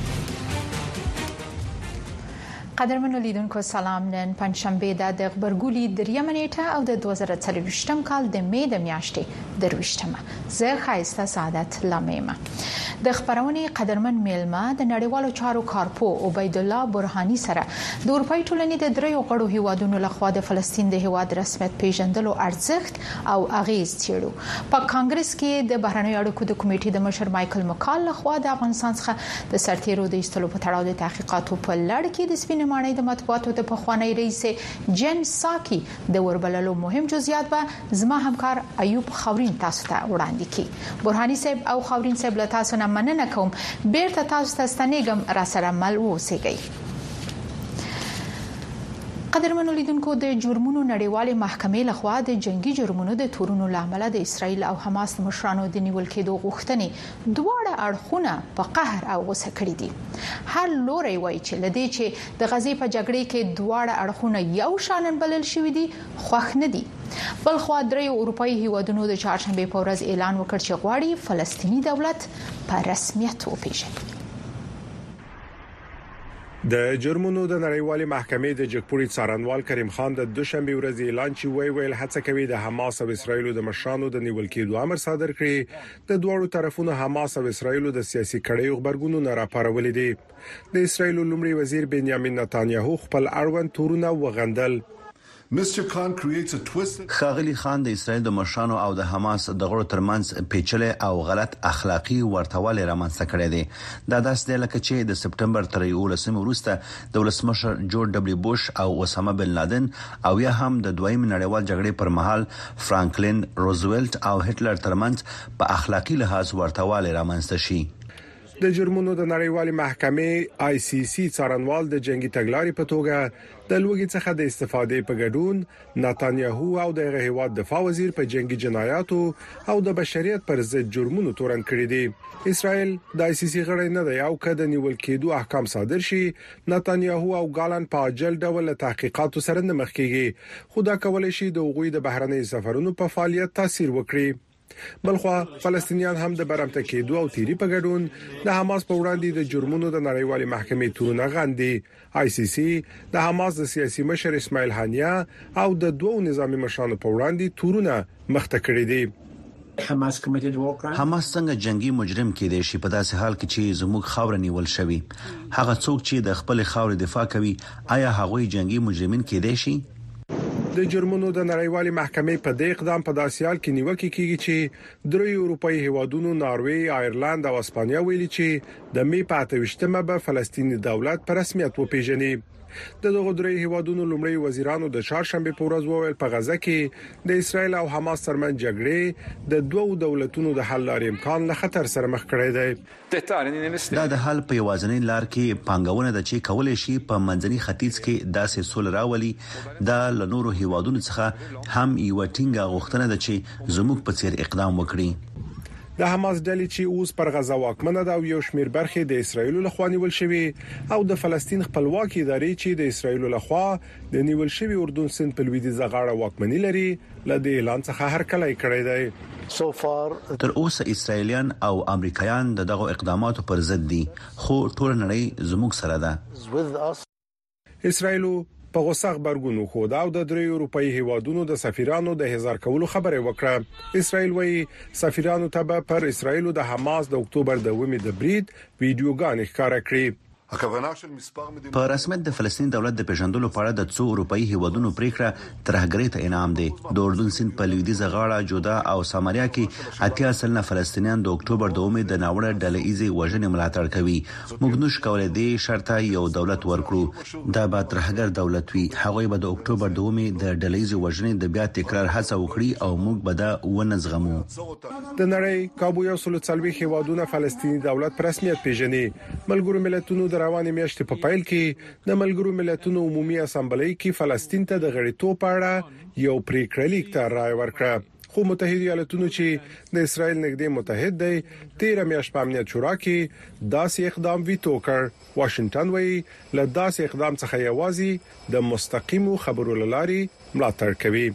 قدرمنو لیدونکو سلام. نن پنځشنبه د خبرګولي دریمه نیټه او د 2023م کال د می د میاشتې درويشتمه. زه خایسته سعادت لامېمه. د خبرونې قدرمن میلمه د نړیوالو چارو کارپو عبید الله برهانی سره د اروپאי ټولنې د دریو غړو هیوادونو لخوا د فلسطین د هیواد رسمیت پیژندلو ارزښت او اغیز چیرو. په کانګرس کې د بهرنیو اړیکو د کمیټې د مشر مایکل مکال لخوا د افغانستان څخه د سرتیرو د ایستلو په تړاو د تحقیقاتو په لړ کې د سپینې ماڼۍ د مطبوعاتو د پخوانی رئیس جن ساکي د وربللو مهم جزئیات به زما همکار ایوب خاورین تاسو ته وړاندې کړي. برهانی صاحب او خاورین صاحب له تاسو نه مننه کوم. بیرته تاسو ته ستنېږم را سره مل اوسئ. قدرمنو لیدونکو د جرمونو نړیوالې محکمې لخوا د جنگي جرمونو د تورونو لامل د اسرائیل او حماس مشرانو د نیول کېدو غوښتنې دواړه اړخونه په قهر او غوسه کړي دي. هر لوري وایي چې لدې چې د غزې په جګړې کې دواړه اړخونه یو شان بلل شوې دي خوښ نه دي. بلخوا دریو اروپאי هیوادونو د چهارشنبه په ورځ اعلان وکړ چې غواړي فلسطینی دولت په رسمیت وپیژني. د جرمونو د نړیوالې محکمې د جګپوري څارنوال کریم خان د دوشنبه ورځ اعلان چې ویل هڅه کوي د حماس او اسرایل د مشرانو د نیول کېدو امر صادر کړي. د دوه طرفونو حماس او اسرایل د سیاسي کړیو خبرګونونه راپارولې دي. د اسرایل لومړي وزیر بنیامین نتانیاهو خپل اړوند تورونه وغندل. ښاغلی خان د اسرائیل د مشرانو او د حماس د غړو ترمنځ پیچلې او غلط اخلاقی ورتواله رامنځته کړې دي. دا داس دی لکه چې د سپټمبر 13 وروسته د ولسمشر جورج دبليو بوش او اسامه بن لادن او یا هم د دویم نړیوال جګړې پر مهال فرانکلین روزولټ او هټلر ترمنځ په اخلاقی لحاظ ورتواله رامنځته شي. د جرمونو د نړیوالې محکمې ICC څارنوال د جنگي تګلارې په توګه د لوګي څخه د استفادې په ګډون نتانیاهو او د هیواد دفاع وزیر په جنگي جنایاتو او د بشریت پر ضد جرمونو تورن کړی دي. اسرائیل د ICC غړی نه دی او کله نیول کېدو احکام صادر شي نتانیاهو او ګالن په اجل ډول تحقیقاتو سره نه مخ کیږي. خدا کولای شي د غوي د بهرنۍ سفرونو په فعالیت تاثیر وکړي. بلخوا فلسطینیان هم د برمته کېدو او تیری په ګډون د حماس په وړاندې د جرمونو د نړیوالې محکمې تورونه غندي. ICC د حماس د سیاسي مشر اسماعیل هانیه او د دوه نظامی مشرانو په وړاندې تورونه مخته کړی دي. حماس څنګه جنگي مجرم کېدی شي په داسې حال کې چې زموږ خاور نیول شوی؟ هغه څوک چې د خپل خاور دفاع کوي آیا هغه جنگي مجرمین کېدی شي؟ د جرمونو د نړیوالې محکمې په دې اقدام په داسيال کې نیوکه کیږي چې درې اروپאי هیوادونو ناروې، آیرلند او اسپانیا ویلي چې د می په 28مه به فلسطینی دولت په رسمیت وپیژني. د دغه درې هیوادونو لومړی وزیرانو د چهارشنبه په ورځ وویل په غزه کې د اسرایل او حماس ترمنځ جګړې د دوه دولتونو د حل لارې امکان له خطر سره مخ کړی دی. دا د حل په یوازنۍ لار کې پنګونه د چې کولای شي په منځني ختیځ کې داسې سول راولي. دا له نورو هیوادونو څخه هم یو ټینګه غوښتنه ده چې زموږ په څیر اقدام وکړي. د حماس ډلې چې اوس پر غزا واکمنه ده او یو شمېر برخې د اسرایل له خوا نیول شوی او د فلسطین خپلواکي ادارې چې د اسرایل له خوا د نیول شوی اردن سند په لویدیځه غاړه واکمني لري لدې اعلان څخه هرکلی کړی دی. تر اوسه اسرایلیان او امریکایان دغه اقداماتو پر ضد دي خو ټول نړۍ زموږ سره ده. اسرایل په غوسه خبرګون خو دا د درې اروپאי هیوادونو د سفیرانو د هزار کولو خبره وکړه. اسرایل وایي سفیرانو ته پر اسرایل د حماس د اکتوبر د 8 د برید ویډیوګان ښکاره کړې. په رسمیت د فلسطین دولت د پیژندلو په اړه د څو اروپאי هیوادونو پریکړه ترهګری ته انعام دی. د اردن سیند په لویدیځه غاړه جودا او ساماریا کې 80 سلنه فلسطینیان د اکتوبر د 8 د ناوړه ډله‌ایزي وژنې ملاتړ کوي. موږ نش کولای دی شرطه یو دولت ورکړو دا به ترهګر دولت وي. هغه به د اکتوبر د 8 د ډله‌ایزي وژنې د بیا تکرار هڅه وکړي او موږ به دا ونزغمو. د نړۍ کابو یو سلو څلوي هیوادونو فلسطیني دولت په رسمیت پیژني. ملګرو ملتونو روانې میاشتې په پایل کې د ملګرو ملتونو عمومي اسامبلې کې فلسطین ته د غړیتوب په اړه یو پریکړه لیک ته رائے ورکړه. خو متحده ایالاتونو چې د اسرایل نږدې متحد دی 13 میاشتې په امنیت شورا کې داسې اقدام ویتو کړ. واشنگټن وایي له داسې اقدام څخه یوازې د مستقیمو خبرو لاري ملاتړ کوي.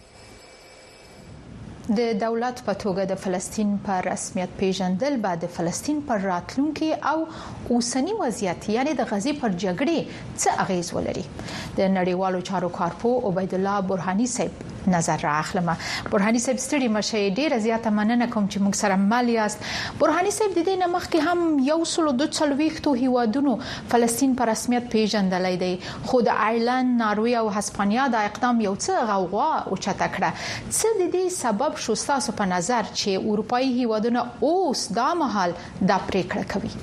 د دولت په توګه د فلسطین پر رسمیت پیژندل بعد د فلسطین پر راتلونکي او اوسنی وضعیت یعنی د غزې پر جګړې څه اغیز ولري. د نړیوالو چارو کارپو عبید الله برهانی صاحب نظر راخلم. برهانی صاحب ستړي مشه ډیره زیاته مننه کوم چې موږ سره مل یاست. برهانی صاحب د دې نمخ کې هم یو سلو د څلويختو هیوادونو فلسطین پر رسمیت پیژندلای دی خو د آیرلند، ناروې او هسپانیا د اقدام یو څه غوغا او چته کړه. څه د دې سبب شو تاسو په نظر چې اروپאי هیوادونه اوس دا مهال دا پریکړه کوي؟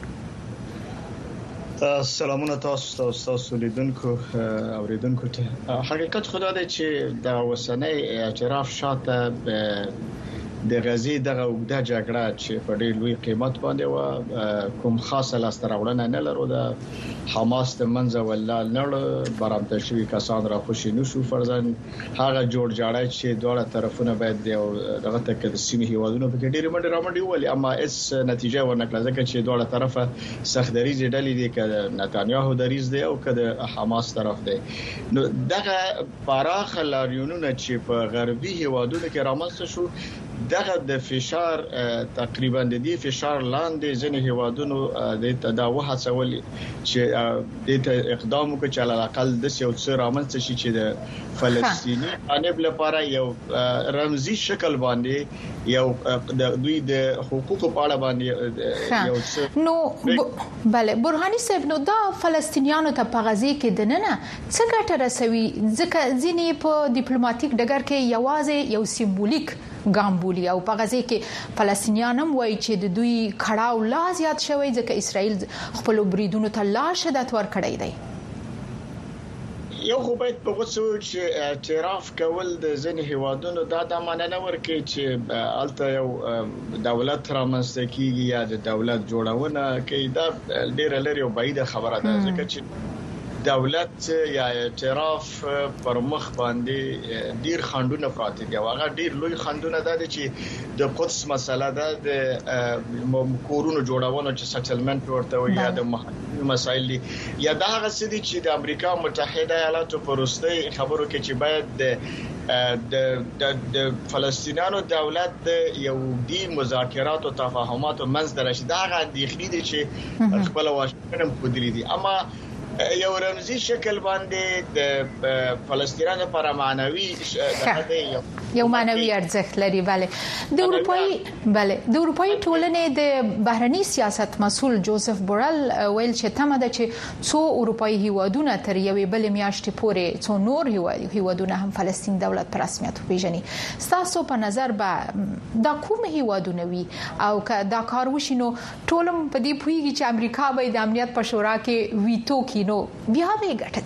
سلامونه تاسو لیدونکو اوریدونکو ته. حقیقت خدا دی چې د اوسنۍ اعتراف شاته د غزې دغه وګړه جګړه چې په ډېر لوی قیمت باندې و کوم خاصه لاستراوړنه نه لرو. د حماس د منځ ولال نه برابر شوی کسان را خوشی نشو فرزن هغه جوړ جاړی چې دواړه طرفونه باید دغه تک د سیمې هیوادونو په ډېر منډه رامنډي ولې اما اس نتیجه ورنکړه ځکه چې دواړه طرفه سخت دریز ډلې دي کله نتانیاهو دریز دی او کله حماس طرف دی. نو دغه پراخ لاریونونه چې په غربي هیوادونو کې رامنځته شو دغه د فشار تقریبا د دې فشار لاندې ځینې هیوادونو د تداوه هڅول چې د اقدام وکړي چې علي اقل د یو څه رامنځته شي چې د فلسطیني جانب لپاره یو رمزي شکل باندې یو د دوی د حقوقو په اړه باندې یو څه نو bale برهانی صاحب نو دا فلسطینیانو ته په غزې کې دننه څه ګټه رسوي ځکه ځینې په ډیپلوماټیک ډګر کې یوازې یو سیمبولیک ګام بولی او په غزې کې فلسطینیان هم وایي چې د دوی کړهو لا زیات شوی ځکه اسرائیل خپل بریدونو ته لا شدت ورکړی دی. یو خو باید په وڅو چې اعتراف کول د ځینې هیوادونو دا معنی نه ورکړي چې الته یو دولت رامنځته کیږي یا د دولت جوړونه کوي. دا ډېر لري او بعید خبره ده ځکه چې دولت یا اعتراف پر مخ باندې ډیر خندونه پراته دي. هغه ډیر لوی خندونه ده چې د قدس مسله ده د کورونو جوړولو چې سټلمنت ورته وي یا د مسایل دي یا دا هغه څه دي چې د امریکا متحده ایالاتو پروستي خبرو کې چې باید د فلسطینیانو دولت د یو دی مذاکرات او تفاهمات منځ درشي. دا هغه اندېښنې دي چې خپل واشنگټن په دلی دي اما یو رمزي شکل باندې د فلسطینیانو لپاره معنوي یو معنوي ارزښت لري. د اروپאי ټولنې د بهرني سیاست مسؤل جوزف بورل ویل چې تمه ده چې څو اروپאי هیوادونه تر یوې بل میاشتې پورې څو نور هیوادونه هم فلسطین دولت پر رسمیت پیژني. تاسو په نظر به دا کوم هیوادونه وي او که دا کار وشي نو ټولم په دې پوهیږي چې امریکا به د امنیت په شورا کې ویتو کوي نو بیا به ګټه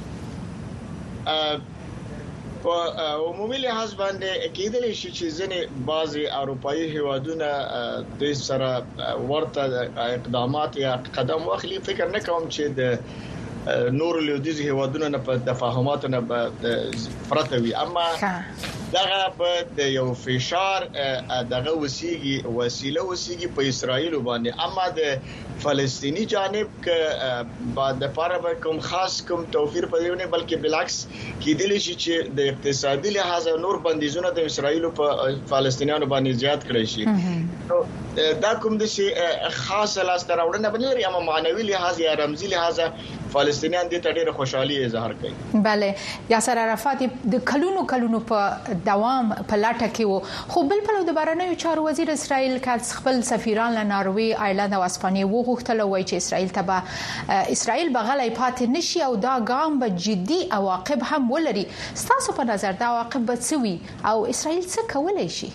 څه په عمومي لحاظ باندې کېدلی شي چې ځینې بعضي اروپאי هیوادونه د سره ورته اقدامات یا قدم واخلي. فکر نه کوم چې د نور لویدیز هیوادونو نه په تفاهماتو نه پرته وي اما دغه په د یو فشار دغه وسیله وسیږي په اسرائیل باندې اما د فلسطینی جانب ک بعد د پاره کوم خاص کوم توفیر پدېونه بلکې بالعکس کېدلی شي چې د اقتصادي لحاظ نور بندیزونه د اسرائیل په فلسطینیانو باندې زیات کړی شي دا کوم د شي خاص لاس تراوړنه بنلري اما معنوي لحاظ یا رمزي لحاظ فلسطینیان دې ډېر خوشحالي اظهار کوي. بله یاسر عرفات د کلونو په دوام په لاټه کې وو خو بل په د بهرنیو چارو وزیر اسرائیل کاتس خپل سفیران له ناروې آیرلند او اسپانیا وغوښتل وای چې اسرائیل بغلای پاتې نشي او دا ګام به جدي عواقب هم ولري. ستاسو په نظر دا عواقب به څه وي او اسرائیل څه کولای شي؟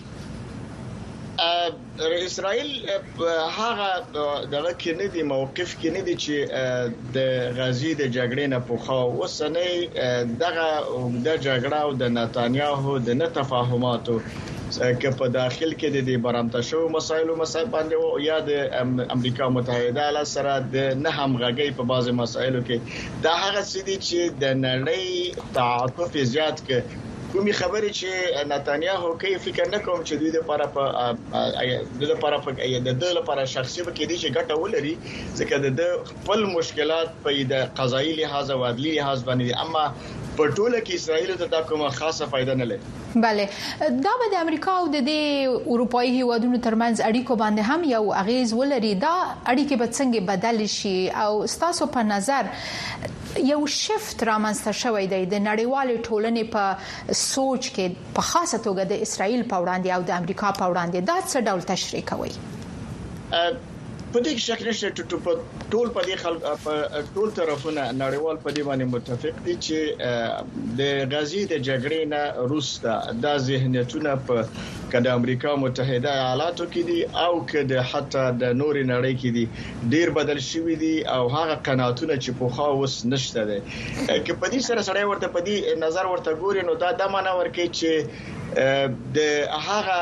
اسرائیل هغه دغه کې نه دی موقف کې نه دی چې د غزې د جګړې نه پوخا وسنۍ دغه د جګړه او د نتانیاهو د نه تفاهماتو که په داخل کې د برامته شو مسایلو باندې یا د امریکا متحده ایالات سره د نه همغږي په بعضي مسایلو کې دا هغه څه دي چې د نړۍ تعاطف زیات کې کومي خبرې چې نتانیاهو کوي فکر نه کوم چې دوی د لپاره شخصي به کې دي چې ګټه ولري ځکه د خپل مشکلات په د قضایي لحاظ او عدلي لحاظ باندې اما په ټوله کې اسرائیل ته دا کومه خاصه فائدہ نه لري. بله دا به د امریکا او د اروپאי هیوادونو ترمنځ اړیکو باندې هم یو اغیز ولري. دا اړیکې به څنګه بدل شي او ستاسو په نظر یو شفت رامنځته شوی دی د نړیوال ټولنې په سوچ کې په خاصه توګه د اسرائیل په وړاندې او د امریکا په وړاندې دا څه ډول تشریح کوي؟ په دې کې شک نشته ټول په دې ټول طرفونه نړیوال په دې باندې متفق دي چې د غزې د جګړې نه وروسته د ذهنیتونه په کله امریکا متحده ایالاتو کې دي او کله حتی د نوري نړۍ کې دي ډیر بدل شوی دي او هغه قناعتونه چې په خوا وس نشته دي چې په دې سره ورته په دې نظر ورته ګوري نو دا د معنا ورکي چې د هغه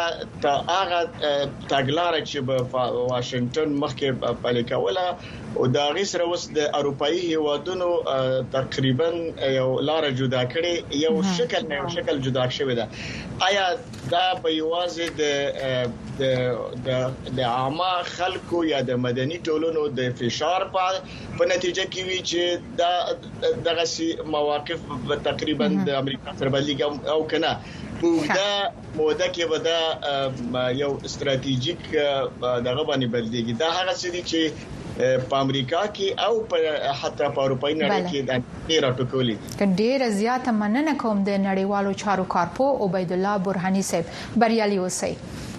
تاګلار چې په واشنگټن مخکې پالیکاوله او دا غیسره وس د اروپאי هیوادونو تقریبا یو لار جدا کړي یو شکل جدا شوی ده. آیا دا به یوازې د عامه خلکو یا د مدني ټولنو د فشار په نتیجه کې وی چې دا دغه مواقف تقریبا د امریکا سره بدلیږي او کنه دا موده کې به دا یو استراتیژیک دغه باندې بدلیږي. دا هغه څه دي چې په امریکا کې او په حتی په اروپאי نړۍ کې د راټوکولي. ډېر زیاته مننه کوم د نړیوالو چارو کارپو عبید الله برهانی صاحب بریالي اوسئ.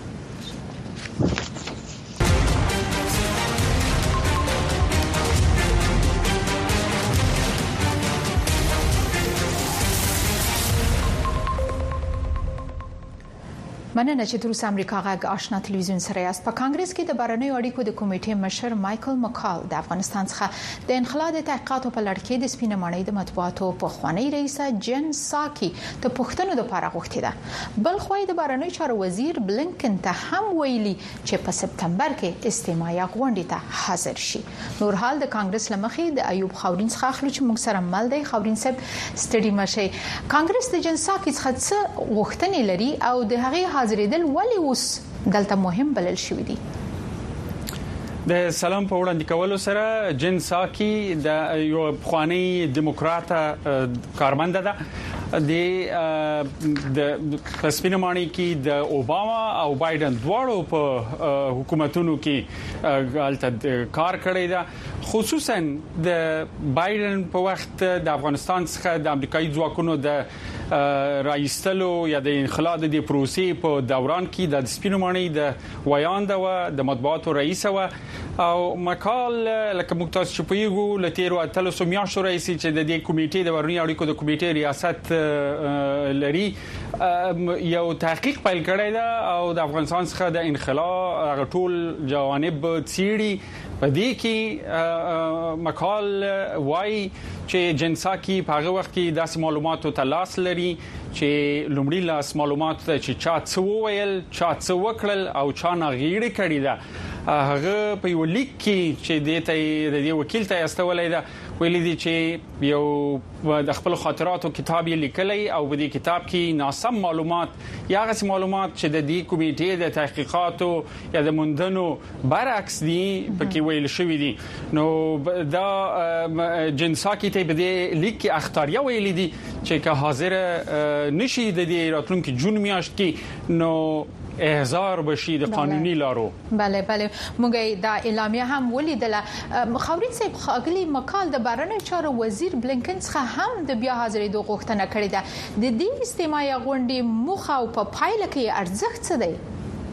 مننه چې تر اوسه امریکا غږ آشنا ټلویزیون سره یاست. په کانګرس کې د بهرنیو اړیکو د کمیټې مشر مایکل مکال د افغانستان څخه د انخلا د تحقیقاتو په لړ کې د سپینه ماڼۍ د مطبوعاتو په خوانی رئیس جن ساکي ته پښتنو د لپاره غوښتي ده. بل خو د بهرنیو چارو وزیر بلنکن ته هم ویلي چې په سپتمبر کې استماعي غونډې ته حاضر شي. نور حال د کانګرس لمخې د ایوب خاورین څخه اخلو چې موږ سره مل دی. خاورین صاحب ستړي مشي. کانګرس د جن ساکي څخه څه غوښتنې لري او د هغه حاضرېدل ولې اوس دلته مهم بلل شوی دی؟ د سلام په وړاندې کولو سره جن ساکي د یو پخوانی دیموکراټ کارمند ده د سپینه ماڼۍ کې د اوباما او بایدن دواړو په حکومتونو کې غلطه کار کړی ده. خصوصا د بایدن په وخت د افغانستان څخه د امریکایي ځواکونو د رئیستلو یا د انخلا د پروسې په دوران کې د سپینه ماڼۍ د ویاند او د مطبوعاتو رئیس او مکال لکه مکتاز چپیګو لتیرو اتلسو میاشتو رئیس چې د دې کمیټې د ورنی اړیکو د کمیټې ریاست لري یو تحقیق پیل کړی دا او د افغانستان څخه د انخلا ټول جوانب څیړي. په دې کې مکال وای چې جنساکي په هغه وخت کې داسې معلوماتو ته لاس لري چې لومړی لاس معلومات چې چا څه وویل چا څه وکړل او چا نه غیړې کړې ده هغه په یو لیک کې چې د دې وکیل ته استولای دا ویلي دي چې یو د خپل خاطراتو کتاب یې لیکلی او په دې کتاب کې ناسم معلومات یا غس معلومات چې د دې کمیټې د تحقیقاتو یا د موندنو برعکس دي پکې ویل شوی دي. نو دا جنساکي ته په دې لیک کې اختیاریا ویلي دي چې که حاضر نشي د دې راتلونکي جون میاشت کې نو احضار بشي د قانوني لارو. بله موږ دا اعلامیه هم ولیدله. خاورین صاحب خاغلی مقال د بهرنیو چارو وزیر بلینکن څخه هم د بیا حاضرېدو غوښتنه کړې ده. د دې استماعي غونډې موخه او په پایله کې ارزښت څه دی؟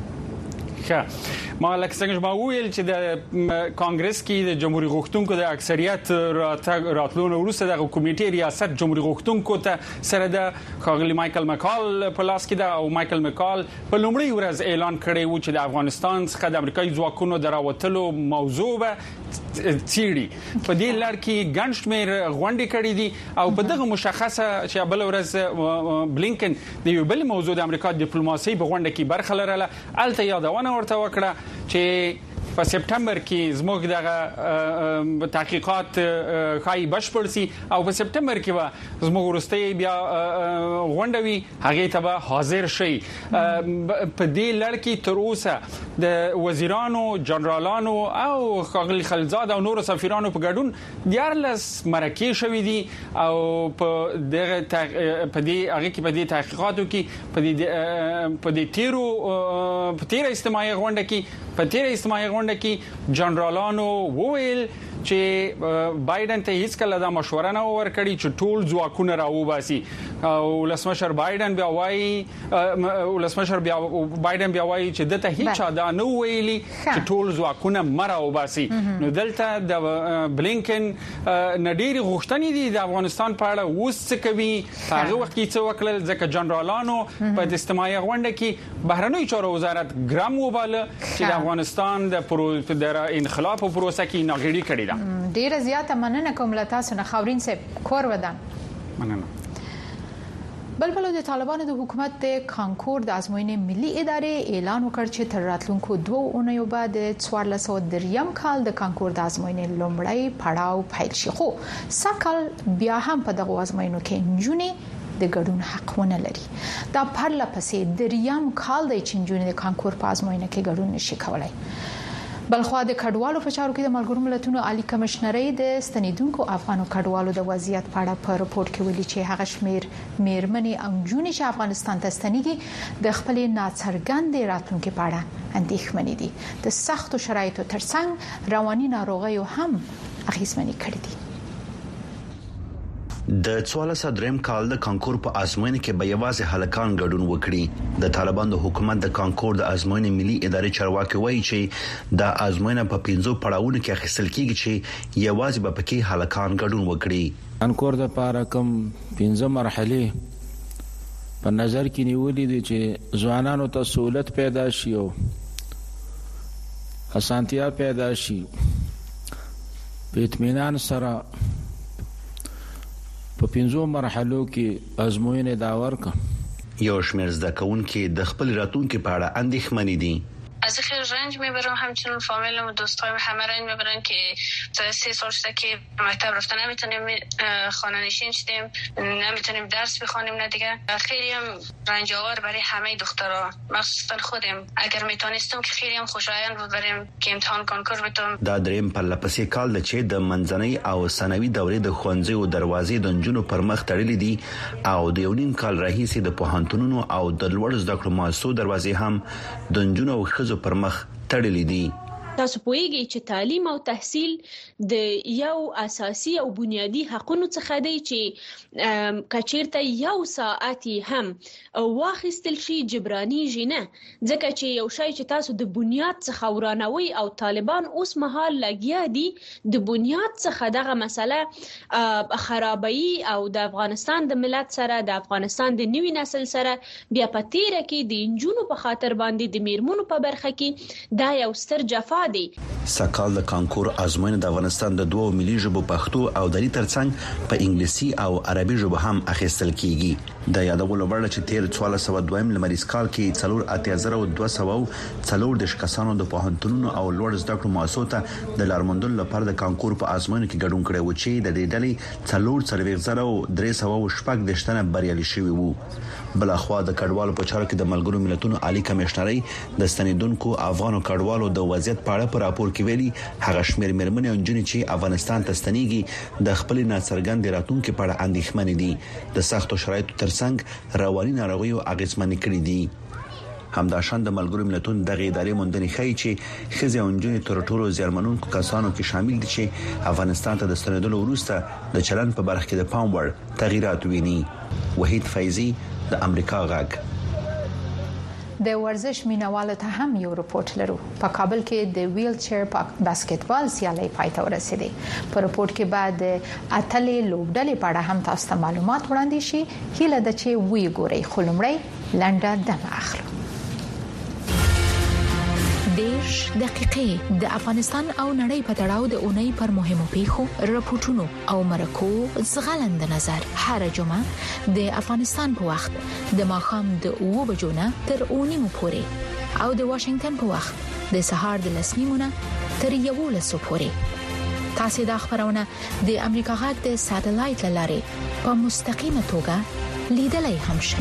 ما لکه څنګه ما ویل چې د کانګرس کې د جمهوریت غوښتونکو د اکثریت راتلونو وروسته د کمیټې ریاست جمهوریت غوښتونکو ته سره د خاغلی مایکل مکال په لاس کې ده او مایکل مکال په لومړی ورځ اعلان کړی و چې د افغانستان څخه د امریکایي ځواکونو د راوتلو موضوع به چیرې په دې لړ کې ګنشمیر غونډې کړې دي او په دغه مشخصه چې بل ورځ بلینکن د یو بل موضوع د امریکا ډیپلوماسي په غونډه کې برخه لرله. الته یادونه ورته وکړه چې په سپټمبر کې زموږ دغه تحقیقات خای بشپړ سي او په سپټمبر کې به زموږ ورستي بیا غونډوي هغه ته به حاضر شي. په دې لړ کې تر اوسه د وزیرانو جنرالانو او خاغلی خلیلزاد او نور سفیرانو په ګډون 14 مرکې شوې دي او په دغه په دې هغه کې په دې تحقیقاتو کې په دې تیر اجتماعي غونډه کې جنرالانو وویل چې بایدن ته هیڅ کله دا مشوره نه ورکړي چې ټول ځواکونه راوباسي او ولسمشر بایدن بیا وایي چې دته هیڅ دا نه ویلي چې ټول ځواکونه مراوباسي. نو دلته د بلینکن نډيري غوښتنې دي د افغانستان په اړه اوس څه کوي هغه وخت کې څه وکړل ځکه جنرالانو په اجتماعي غونډه کې بهرنیو چارو وزارت ګرام وباله چې د افغانستان د انقلاب پروسه کې ناغړي کړي. ډیره زیاته مننه کوم له تاسو نه خاورین صاحب کور ودان. مننه. بلبلو د طالبانو د حکومت د کانکور د ازموینې ملي ادارې اعلان وکړ چې تر راتلونکو 2 اونیو بعد 1403 کال د کانکور د ازموینې لومړی پړاو پیل شي. خو سکل بیا هم په دغه ازموینو کې نجونې د ګډون حق ونه لري. دا پرله پسې دریم کال دی چې نجونې د کانکور په ازموینه کې ګډون نشي کولای. بلخوا د کډوالو په چارو کې د ملګرو ملتونو عالی کمشنري د ستنیدونکو افغانو کډوالو د وضعیت په اړه په رپورت کې ویلي چې هغه شمیر میرمنې او نجونې چې افغانستان ته ستنېږي د خپل ناڅرګند راتلونکو په اړه اندېښمنې دي. د سختو شرایطو ترڅنګ رواني ناروغیو هم اغیزمنې کړې دي. د 1403 کال د کانکور په ازموینه کې به یوازې هلکان ګډون وکړي. د طالبان د حکومت د کانکور د ازموینې ملي ادارې چارواکي وایي چې د ازموینه په 15 پړاوونو کې اخیستل کیږي چې یوازې به پکې هلکان ګډون وکړي. کانکور د پاره کوم 15 مرحله په نظر کې نیولې دي چې ځوانانو ته سہولت پیدا شي او اسانتیا پیدا شي په اطمینان سره په 15 مرحلو کې ازموینه دا ورکه. یو شمېر زده کوونکي د خپل راتلونکي په اړه اندېښمنې دي. از خیلی رنج میبرم، همچنین فامیلم و دوستایم همه رنج میبرن که تا 3 سال شده که مکتب رفته نمیتونیم، خانه نشین شدیم، نمیتونیم درس بخونیم. نه دیگه خیلی هم رنج آور برای همه دخترها، مخصوصا خودم. اگر میتونستم که خیلی هم خوشایند بود بریم که امتحان کنکور بتم. دا دریم په لپسې کال چې د منځنۍ او ثانوي دورې د ښوونځیو دروازې د نجونو پر مخ تړلې دي او د یو نیم کال راهیسې د پوهنتونونو او د لوړ زده کړو مؤسسو دروازې هم د نجونو او ښځو پر مخ تړلې دي. تاسو پوهیږئ چې تعلیم او تحصیل د یو اساسي او بنیادی حقونو څخه دی چې کچیرته یو ساعت هم واخیستل شي جبرانی جنه، ځکه چې یو شی چې تاسو د بنیاد څخه ورانوي او طالبان اوس مهال لګیا دي د بنیاد څخه دغه مسله خرابوي او د افغانستان د ملت سره د افغانستان د نوي نسل سره بیا په تیره کې د انجونو په خاطر باندې د میرمنو په برخه کې دا یو ستر جفا دی. سکهال د کانکور ازموینه د افغانستان د دوه ملي ژبو پښتو او دري ترڅنګ په انګلیسي او عربي ژبه هم اخیستل کیږي. د یادولو وړ چې تیر 1402 لمریز کال کې 4240 کسانو د پوهنتونونو او لوړ زده کړو مؤسسو ته د لارموندل لپاره د کانکور په ازموینه کې ګډون کړی و چې د دې ډلې 4313 بریالي شوي وو. بلخوا د کډوالو په چارو کې د ملګرو ملتونو عالی کمشنري د ستنیدونکو افغانو کډوالو د وضعیت په اړه په راپور کې ویلي هغه شمیر مرمنې او جنې چې افغانستان ته ستنیږي د خپل ناڅرګند راتلونکو په اړه اندېښمن دي. د سختو شرایطو ترڅنګ رواني ناروغیو اغیزمن کړي دي. همداشان د ملګرو ملتونو د ادارې موندنې ښیي چې خزي او جنې تر ټولو زیرمنونکو کسانو کې شامل دي چې افغانستان ته د ستنیدلو وروسته د چلن په برخه کې د پام وړ تغیرات ویني. وحید فیضی د امریکا غږ. د ورزش مینوالو ته هم یو رپورت لرو. په کابل کې د ویل چیر باسکټبال سیالي پای ته ورسېده. په رپورت کې بعد اتلې لوبډلې په اړه هم تاسو ته معلومات وړاندې شي. هیله ده چې وی ګورئ. خلمړی لنډه دمه اخلو. 10 دقیقې د افغانستان او نړۍ په تړاو د اونۍ پر مهمو پیښو راپورټونو او مرکو زغلند نظر هر جمعه د افغانستان په وخت د ماښام د 2 بجو نه تر 9 پورې او د واشنگټن په وخت د سهار د 10 تر 11 پورې. تاسو د خبرونه د امریکا غږ د ساتلایت لارې په مستقیمه توګه لیدلای هم شئ.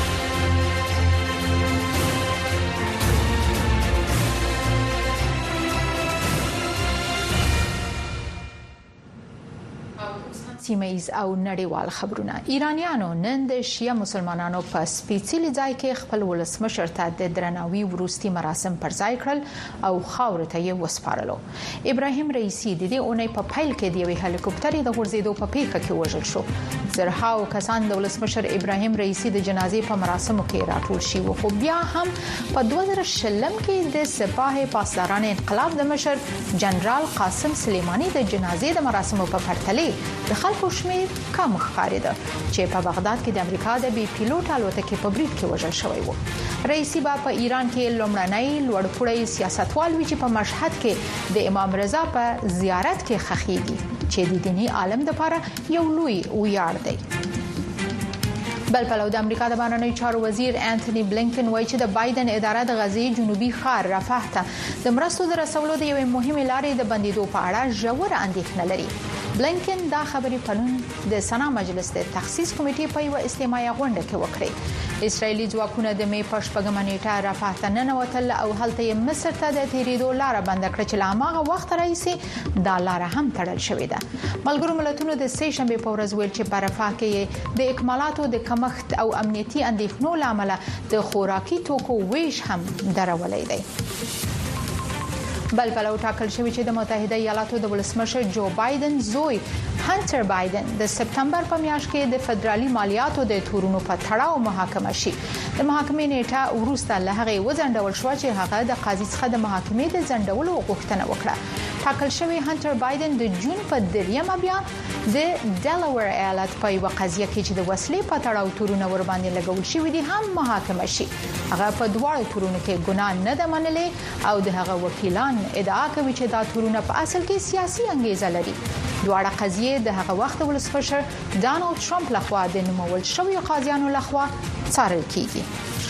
سیمه‌ایز او نړیوال خبرونه. ایرانیانو نن د شیعه مسلمانانو په سپیڅلي ځای کې خپل ولسمشر ته د درناوي وروستي مراسم پر ځای کړل او خاور ته یې وسپارلو. ابراهیم رئیسی د دې اونۍ په پیل کې د یوې هلیکوپټرې د غورځېدو په پیښه کې وژل شو. زرهاو کسان د ولسمشر ابراهیم رئیسی د جنازې په مراسمو کې راټول شي وو. خو بیا هم په 2020 کې د سپاه پاسداران انقلاب د مشر جنرال قاسم سلیمانی د جنازې د مراسمو په پرتله د خلکو شمیر کم ښکارېده چې په بغداد کې د امریکا د بي پیلوټ الوتکې په برید کې وژل شوی و. رئیسی با په ایران کې لومړنی لوړپوړی سیاستوال وی چې په مشهد کې د امام رضا په زیارت کې خخېږي چې د دینی عالم لپاره یو لوی ویاړ دی. بل پلو د امریکا د بهرنیو چارو وزیر انټونی بلینکن وایي چې د بایدن اداره د غزې جنوبي ښار رفح ته د مرستو د رسولو د یوې مهمې لارې د بندیدو په اړه ژوره اندېښنه لري. بلینکن دا خبرې پرون د سنا مجلس د تخصیص کمیټې په یو استماعي غونډه کې وکړې. اسرایلی ځواکونه د می په 8 نیټه رفح ته ننوتل او هلته مصر ته د تیریدو لار بند کړه چې له هغه وخت راځي دا لار هم تړل شوې ده. ملګرو ملتونو د سې شنبه په ورځ ویل چې په رفح کې د اکمالاتو د کمښت او امنیتي اندېښنو لامل د خوراکي توکو ویش هم درولې دی. بل پلو ټاکل شوی چې د متحده ایالاتو د ولسمشر جو بایدن زوی هانټر بایدن د سپتمبر په میاشت کې د فدرالي مالیاتو د تورونو په تړاو محاکمه شي. د محاکمې نیټه وروسته له هغه وځنډول شو چې هغه د قاضي څخه د محاکمې د ځنډولو غوښتنه وکړه. ټاکل شوی هانټر بایدن د جون په 3 بیا د ډیلاویر ایالت په یو قضیه کې چې د وسلې په تړاو تورونه ور باندې لګول شوی دي هم محاکمه شي. هغه په دواړو تورونو کې ګناه نه ده منلې او د هغه وکیلان ادعا کوي چې دا تورونه په اصل کې سیاسي انګیزه لري. دواړه قضیې د هغه وخت ولسمشر ډانلډ ټرمپ لخوا د نومول شوی قاضیانو لخوا څارل کیږي.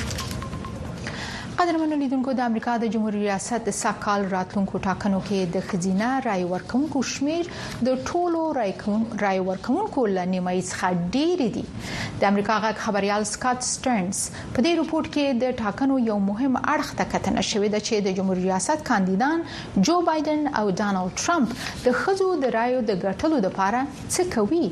قدرمنو لیدونکو د امریکا د جمهوریت ریاست د ساکال راتلونکو ټاکنو کې د خزینه رای ورکونکو شمیر د ټولو رای ورکونکو لنیمه څخه ډیر دي. د امریکا غږ خبريال سکاټ سټرنز په دې رپورت کې د ټاکنو یو مهم اړخ ته کتنه شوې ده چې د جمهوریت ریاست کاندیدان جو بایدن او ډانلډ ټرمپ د خزو د رایو د ګټلو لپاره څه کوي.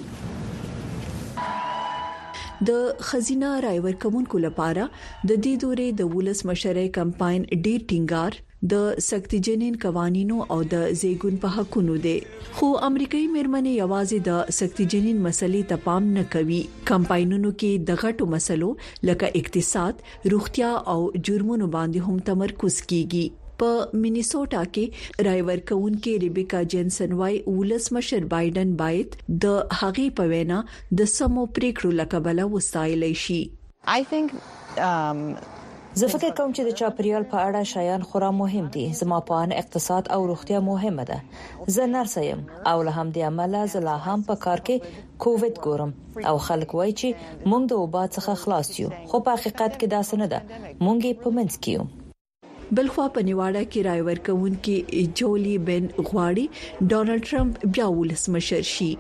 د خزینه رای ورکوونکو لپاره د دې دورې د ولسمشرۍ کمپاین ډیر ټینګار د سخت جنین قوانینو او د زیګون په حقونو دي. خو امریکایي مېرمنې یوازې د سخت جنین مسلې ته پام نه کوي. کمپاینونو کې د غټو مسلو لکه اقتصاد، روغتیا او جرمونو باندې هم تمرکز کیږي. په مینیسوټا کې رای ورکوونکې ریبیکا جنسن وايي ولسمشر بایدن باید د هغې په وینا د سمو پریکړو لکبله وستایل شي. I think زه فکر کوم چې د چاپریال په اړه شایان خورا مهم دي. زما په اړه اقتصاد او روغتیا مهمه ده. زه نرس یم او له همدې امله زه لا هم په کار کې کووډ ګورم او خلک وایي چې موږ د وبا څخه خلاص یو، خو په حقیقت کې دا څه نه ده. موږ یې په منځ کې یو. بلخوا په نیواډا کې رای ورکوونکي جولي بن غواړي ډونالد ټرمپ بیا ولسمشر شي.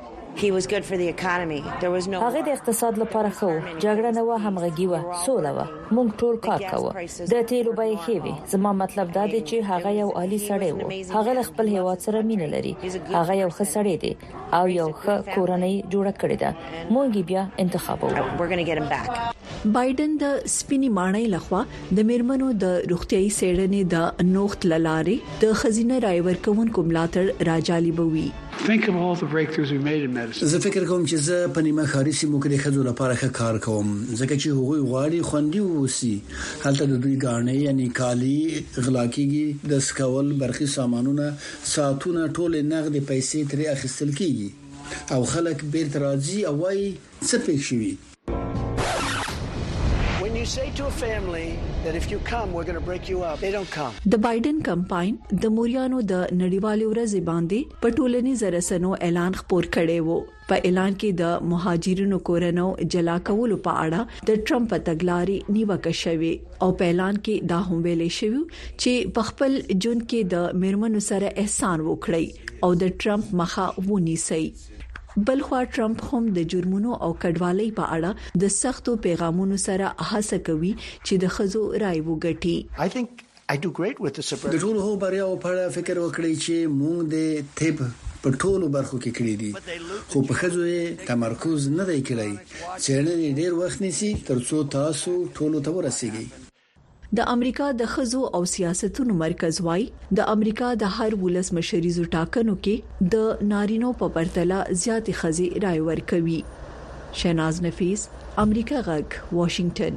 هغه د اقتصاد لپاره خو جګړه نه و، همغږي و، سوله و، موږ ټول کار کوو. د تیلو بیې ښې وي. زما مطلب دا دی چې هغه یو عالی سړی و. هغه خپل هیواد سره مینه لري. هغه یو ښه سړی دی او یو ښه کورنۍ جوړه کړې ده. موږ بیا انتخابو. بایدن د سپینی ماڼۍ لخوا د میرمنو د روغتيایي سړنې د نوښت لارې د خزینه رای ورکوونکو ملاتړ راجالبوي. زه فکر کوم چې زه په نیمه ښاري سیمو کې د ښځو لپاره ښه کار کوم ځکه چې هغوی غواړي خوندي ووسی. هلته د دوی ګاڼې یعنی کالی غلا کیږي، د سکول برخي سامانونه، ساعتونه، ټول نقد پیسې ترې اخیستل کیږي او خلک بیرته راځي او وايي څه پېښ شوی. د بایدن کمپاین د موریانو د نړیوالې ورځې باندې په ټولنیزو رسنیو اعلان خپور کړي وو. په اعلان کې د مهاجرینو کورونو جلا کولو په اړه د ټرمپ تګلارې نیوکه شوې او په اعلان کې دا هم ویلې شوی چې په خپل جون کې د میرمنو سره احسان وکړي او د ټرمپ مخه ونیسي. بلخوا ټرمپ هم د جرمونو او کډوالۍ په اړه د سختو پیغامونو سره هڅه کوي چې د خزو رائے وګټي. د ټولو هو بریاو په اړه فکر وکړي چې موږ د طب په ټولو برخو کې کړی دي، خو په خزو تمرکز نه دی کړی. څېړنې ډېر وخت نیسي ترڅو تاسو ټولو ته ورسیږئ. د امریکا د خزو او سیاستونو مرکز وايي د امریکا د هر ولسمشریزو ټاکنو کې د نارینو په پرتله زیات خزي رائے ورکوي. شهناز نفیس، امریکا غږ، واشنگټن.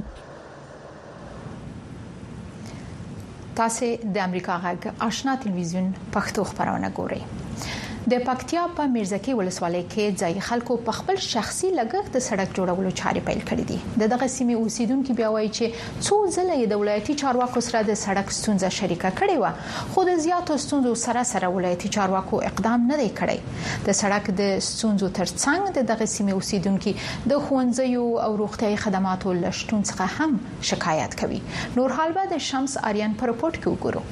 تاسو د امریکا غږ آشنا ټلویزیون پښتو خبرونه ګورئ. د پکتیا په میرزکي ولسوالۍ کې ځای خلکو په خپل شخصي لګښت د سړک جوړولو چارې پیل کړې دي. دغه سیمې اوسیدونکو بیا وایي چې څو ځله د ولایتي چارواکو سره د سړک ستونزه شریکه کړې و، خو د زیاتو ستونزو سره ولایتي چارواکو اقدام نه دی کړی. د سړک د ستونزو ترڅنګ دغه سیمې اوسیدونکو د ښوونځیو او روغتيایي خدماتو لشتون څخه هم شکایت کوي. نور حال بعد شمس آریان پر رپورت کې وګورو.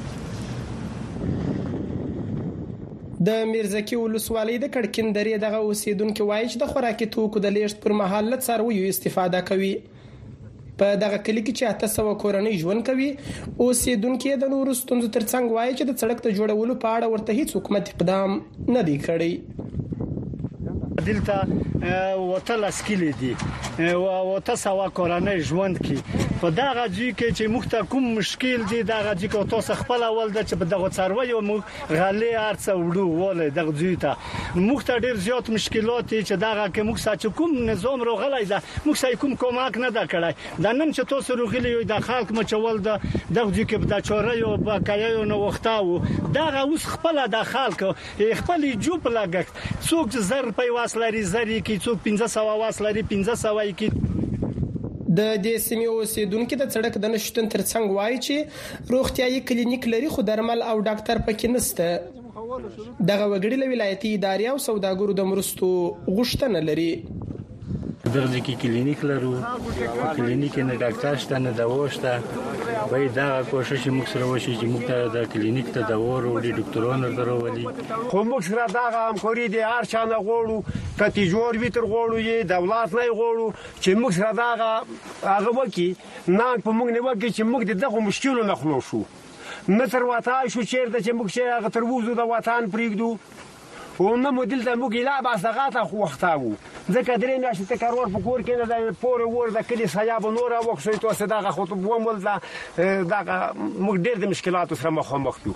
د میرزکي ولسوالۍ د کړکین درې دغه اوسیدونکو وایي چې د خوراکي توکو د لیږد پر مهال له څارویو استفاده کوي. په دغه کلی کې چې 800 کورنۍ ژوند کوي، اوسیدونکو د نورو ستونزو ترڅنګ وایي چې د سړک د جوړولو په اړه ورته هیڅ حکومت اقدام نه دی کړی. دلته وتل اسکیل دي او وتسوا کورنۍ ژوند کی په دغه ځای کې چې مخته کوم مشکل دي دغه ځای کې تاسو خپل اول د چې په دغه څاروي او غلې ارڅ وړو ولې دغه ځای ته مخته ډیر زیات مشکلات چې دغه کې مخته کوم نظام روغلای ده مخته کوم کومک نه دا کړای د نن چې تاسو روغلی د خلک مچول د دغه ځای کې د چورې او بقایو نو وختاو دغه اوس خپل د خلک خپل جوب لګښت څوک زر په واسلري زری کې څوک 1500 واسلري 1500 کې د دې سیمې اوسیدونکو د سړک د نشټن ترڅنګ وایي چې روغتيایي کلینیک لري خو درمل او ډاکټر پکې نشته. دغه وګړي له ولایتي ادارې او سوداګرو د مرستو غوښتنه لري. دغه کې کلینیک لرو، کلینیک نه ډاکټر شته نه دوا شته. وای دا کوشش موږ سره وشي چې موږ د کلینیک ته دوا وروړي ډاکټرانو درولي. خو موږ سره دا همکاري دي هر چا نه غوړو کتی جوړ وی تر غوړو یې دولت نه غوړو چې موږ سره دا هغه وکی نه په موږ نه وکی چې موږ دغه مشکلو نه خلاصو. متر واتای شو چیرته چې موږ چې هغه تر ووزو د وطن پریږدو او نو مودل ته موږ لا باسغاته خو وختاو ځکه درې میاشتې ته کارور په کور کې نه د پور ور د کلی سیاب نور وخت ته صداقه خطب ومول دا موږ ډېر د مشکلاتو سره مخامخ یو.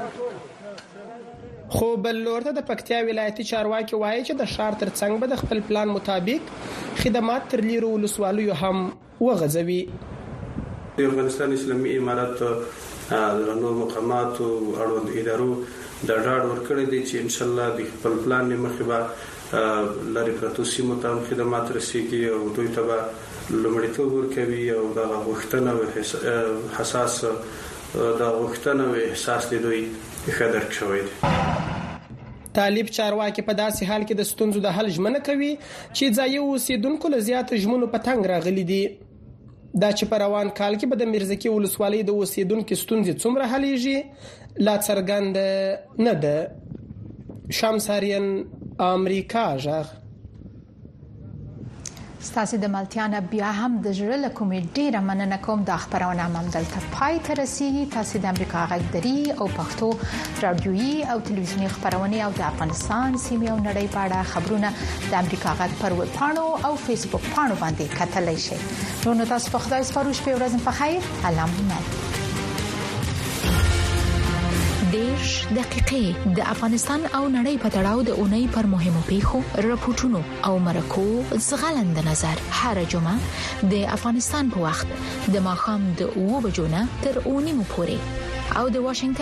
خو بل لورته د پکتیا ولایتي چارواکي وایي چې د شهر ترڅنګ به د خپل پلان مطابق خدمات تر لیرو ولسوالیو هم وغځوي. د افغانستان اسلامي امارات نور مقامات او اړوند ادارو د ډاډ ورکړی دی چې ان شاء الله د خپل پلان مخه به لاري پروتو سیمو ته خدمات رسیږي او دوی ته لومړیتوب ورکوي او دا غوښتنه او حساس دا غوښتنه او احساس د دوی خدر شوی دی. طالب چارواکي په داسې حال کې د ستونزو د حل ژمنه کوي چې ځایي اوسیدونکو له زیات ژمنو په تنګ راغلي دي. دا چې په روان کال کې به د میرزکي ولسوالۍ د اوسیدونکو ستونزې څومره حلېږي لا څرګند نه ده. شمساریان امریکا ژغ. ستاسو د ملتیا بیا هم د ژړل کومې ډیره مننه کوم. د خبرونه هم دلته پای ته رسیدي. تاسو د امریکا غږ دري او پښتو رادیويي او تلویزیونی خبرونه او د افغانستان سیمې او نړۍ په اړه خبرونه د امریکا غږ پر ویب پاڼو او فیسبوک پاڼو باندې کتلای شئ. نو تاسو په خدای سپارښت په ورځ په خیر. الله مو دیش دقیقې د افغانستان او نړۍ په تړاو د اونۍ پر مهمو پیښو راپورټونو او مرکو زغلند نظر هر جمعه د افغانستان په وخت د ماښام د 2 بجو نه تر 9 پورې او د واشنگټن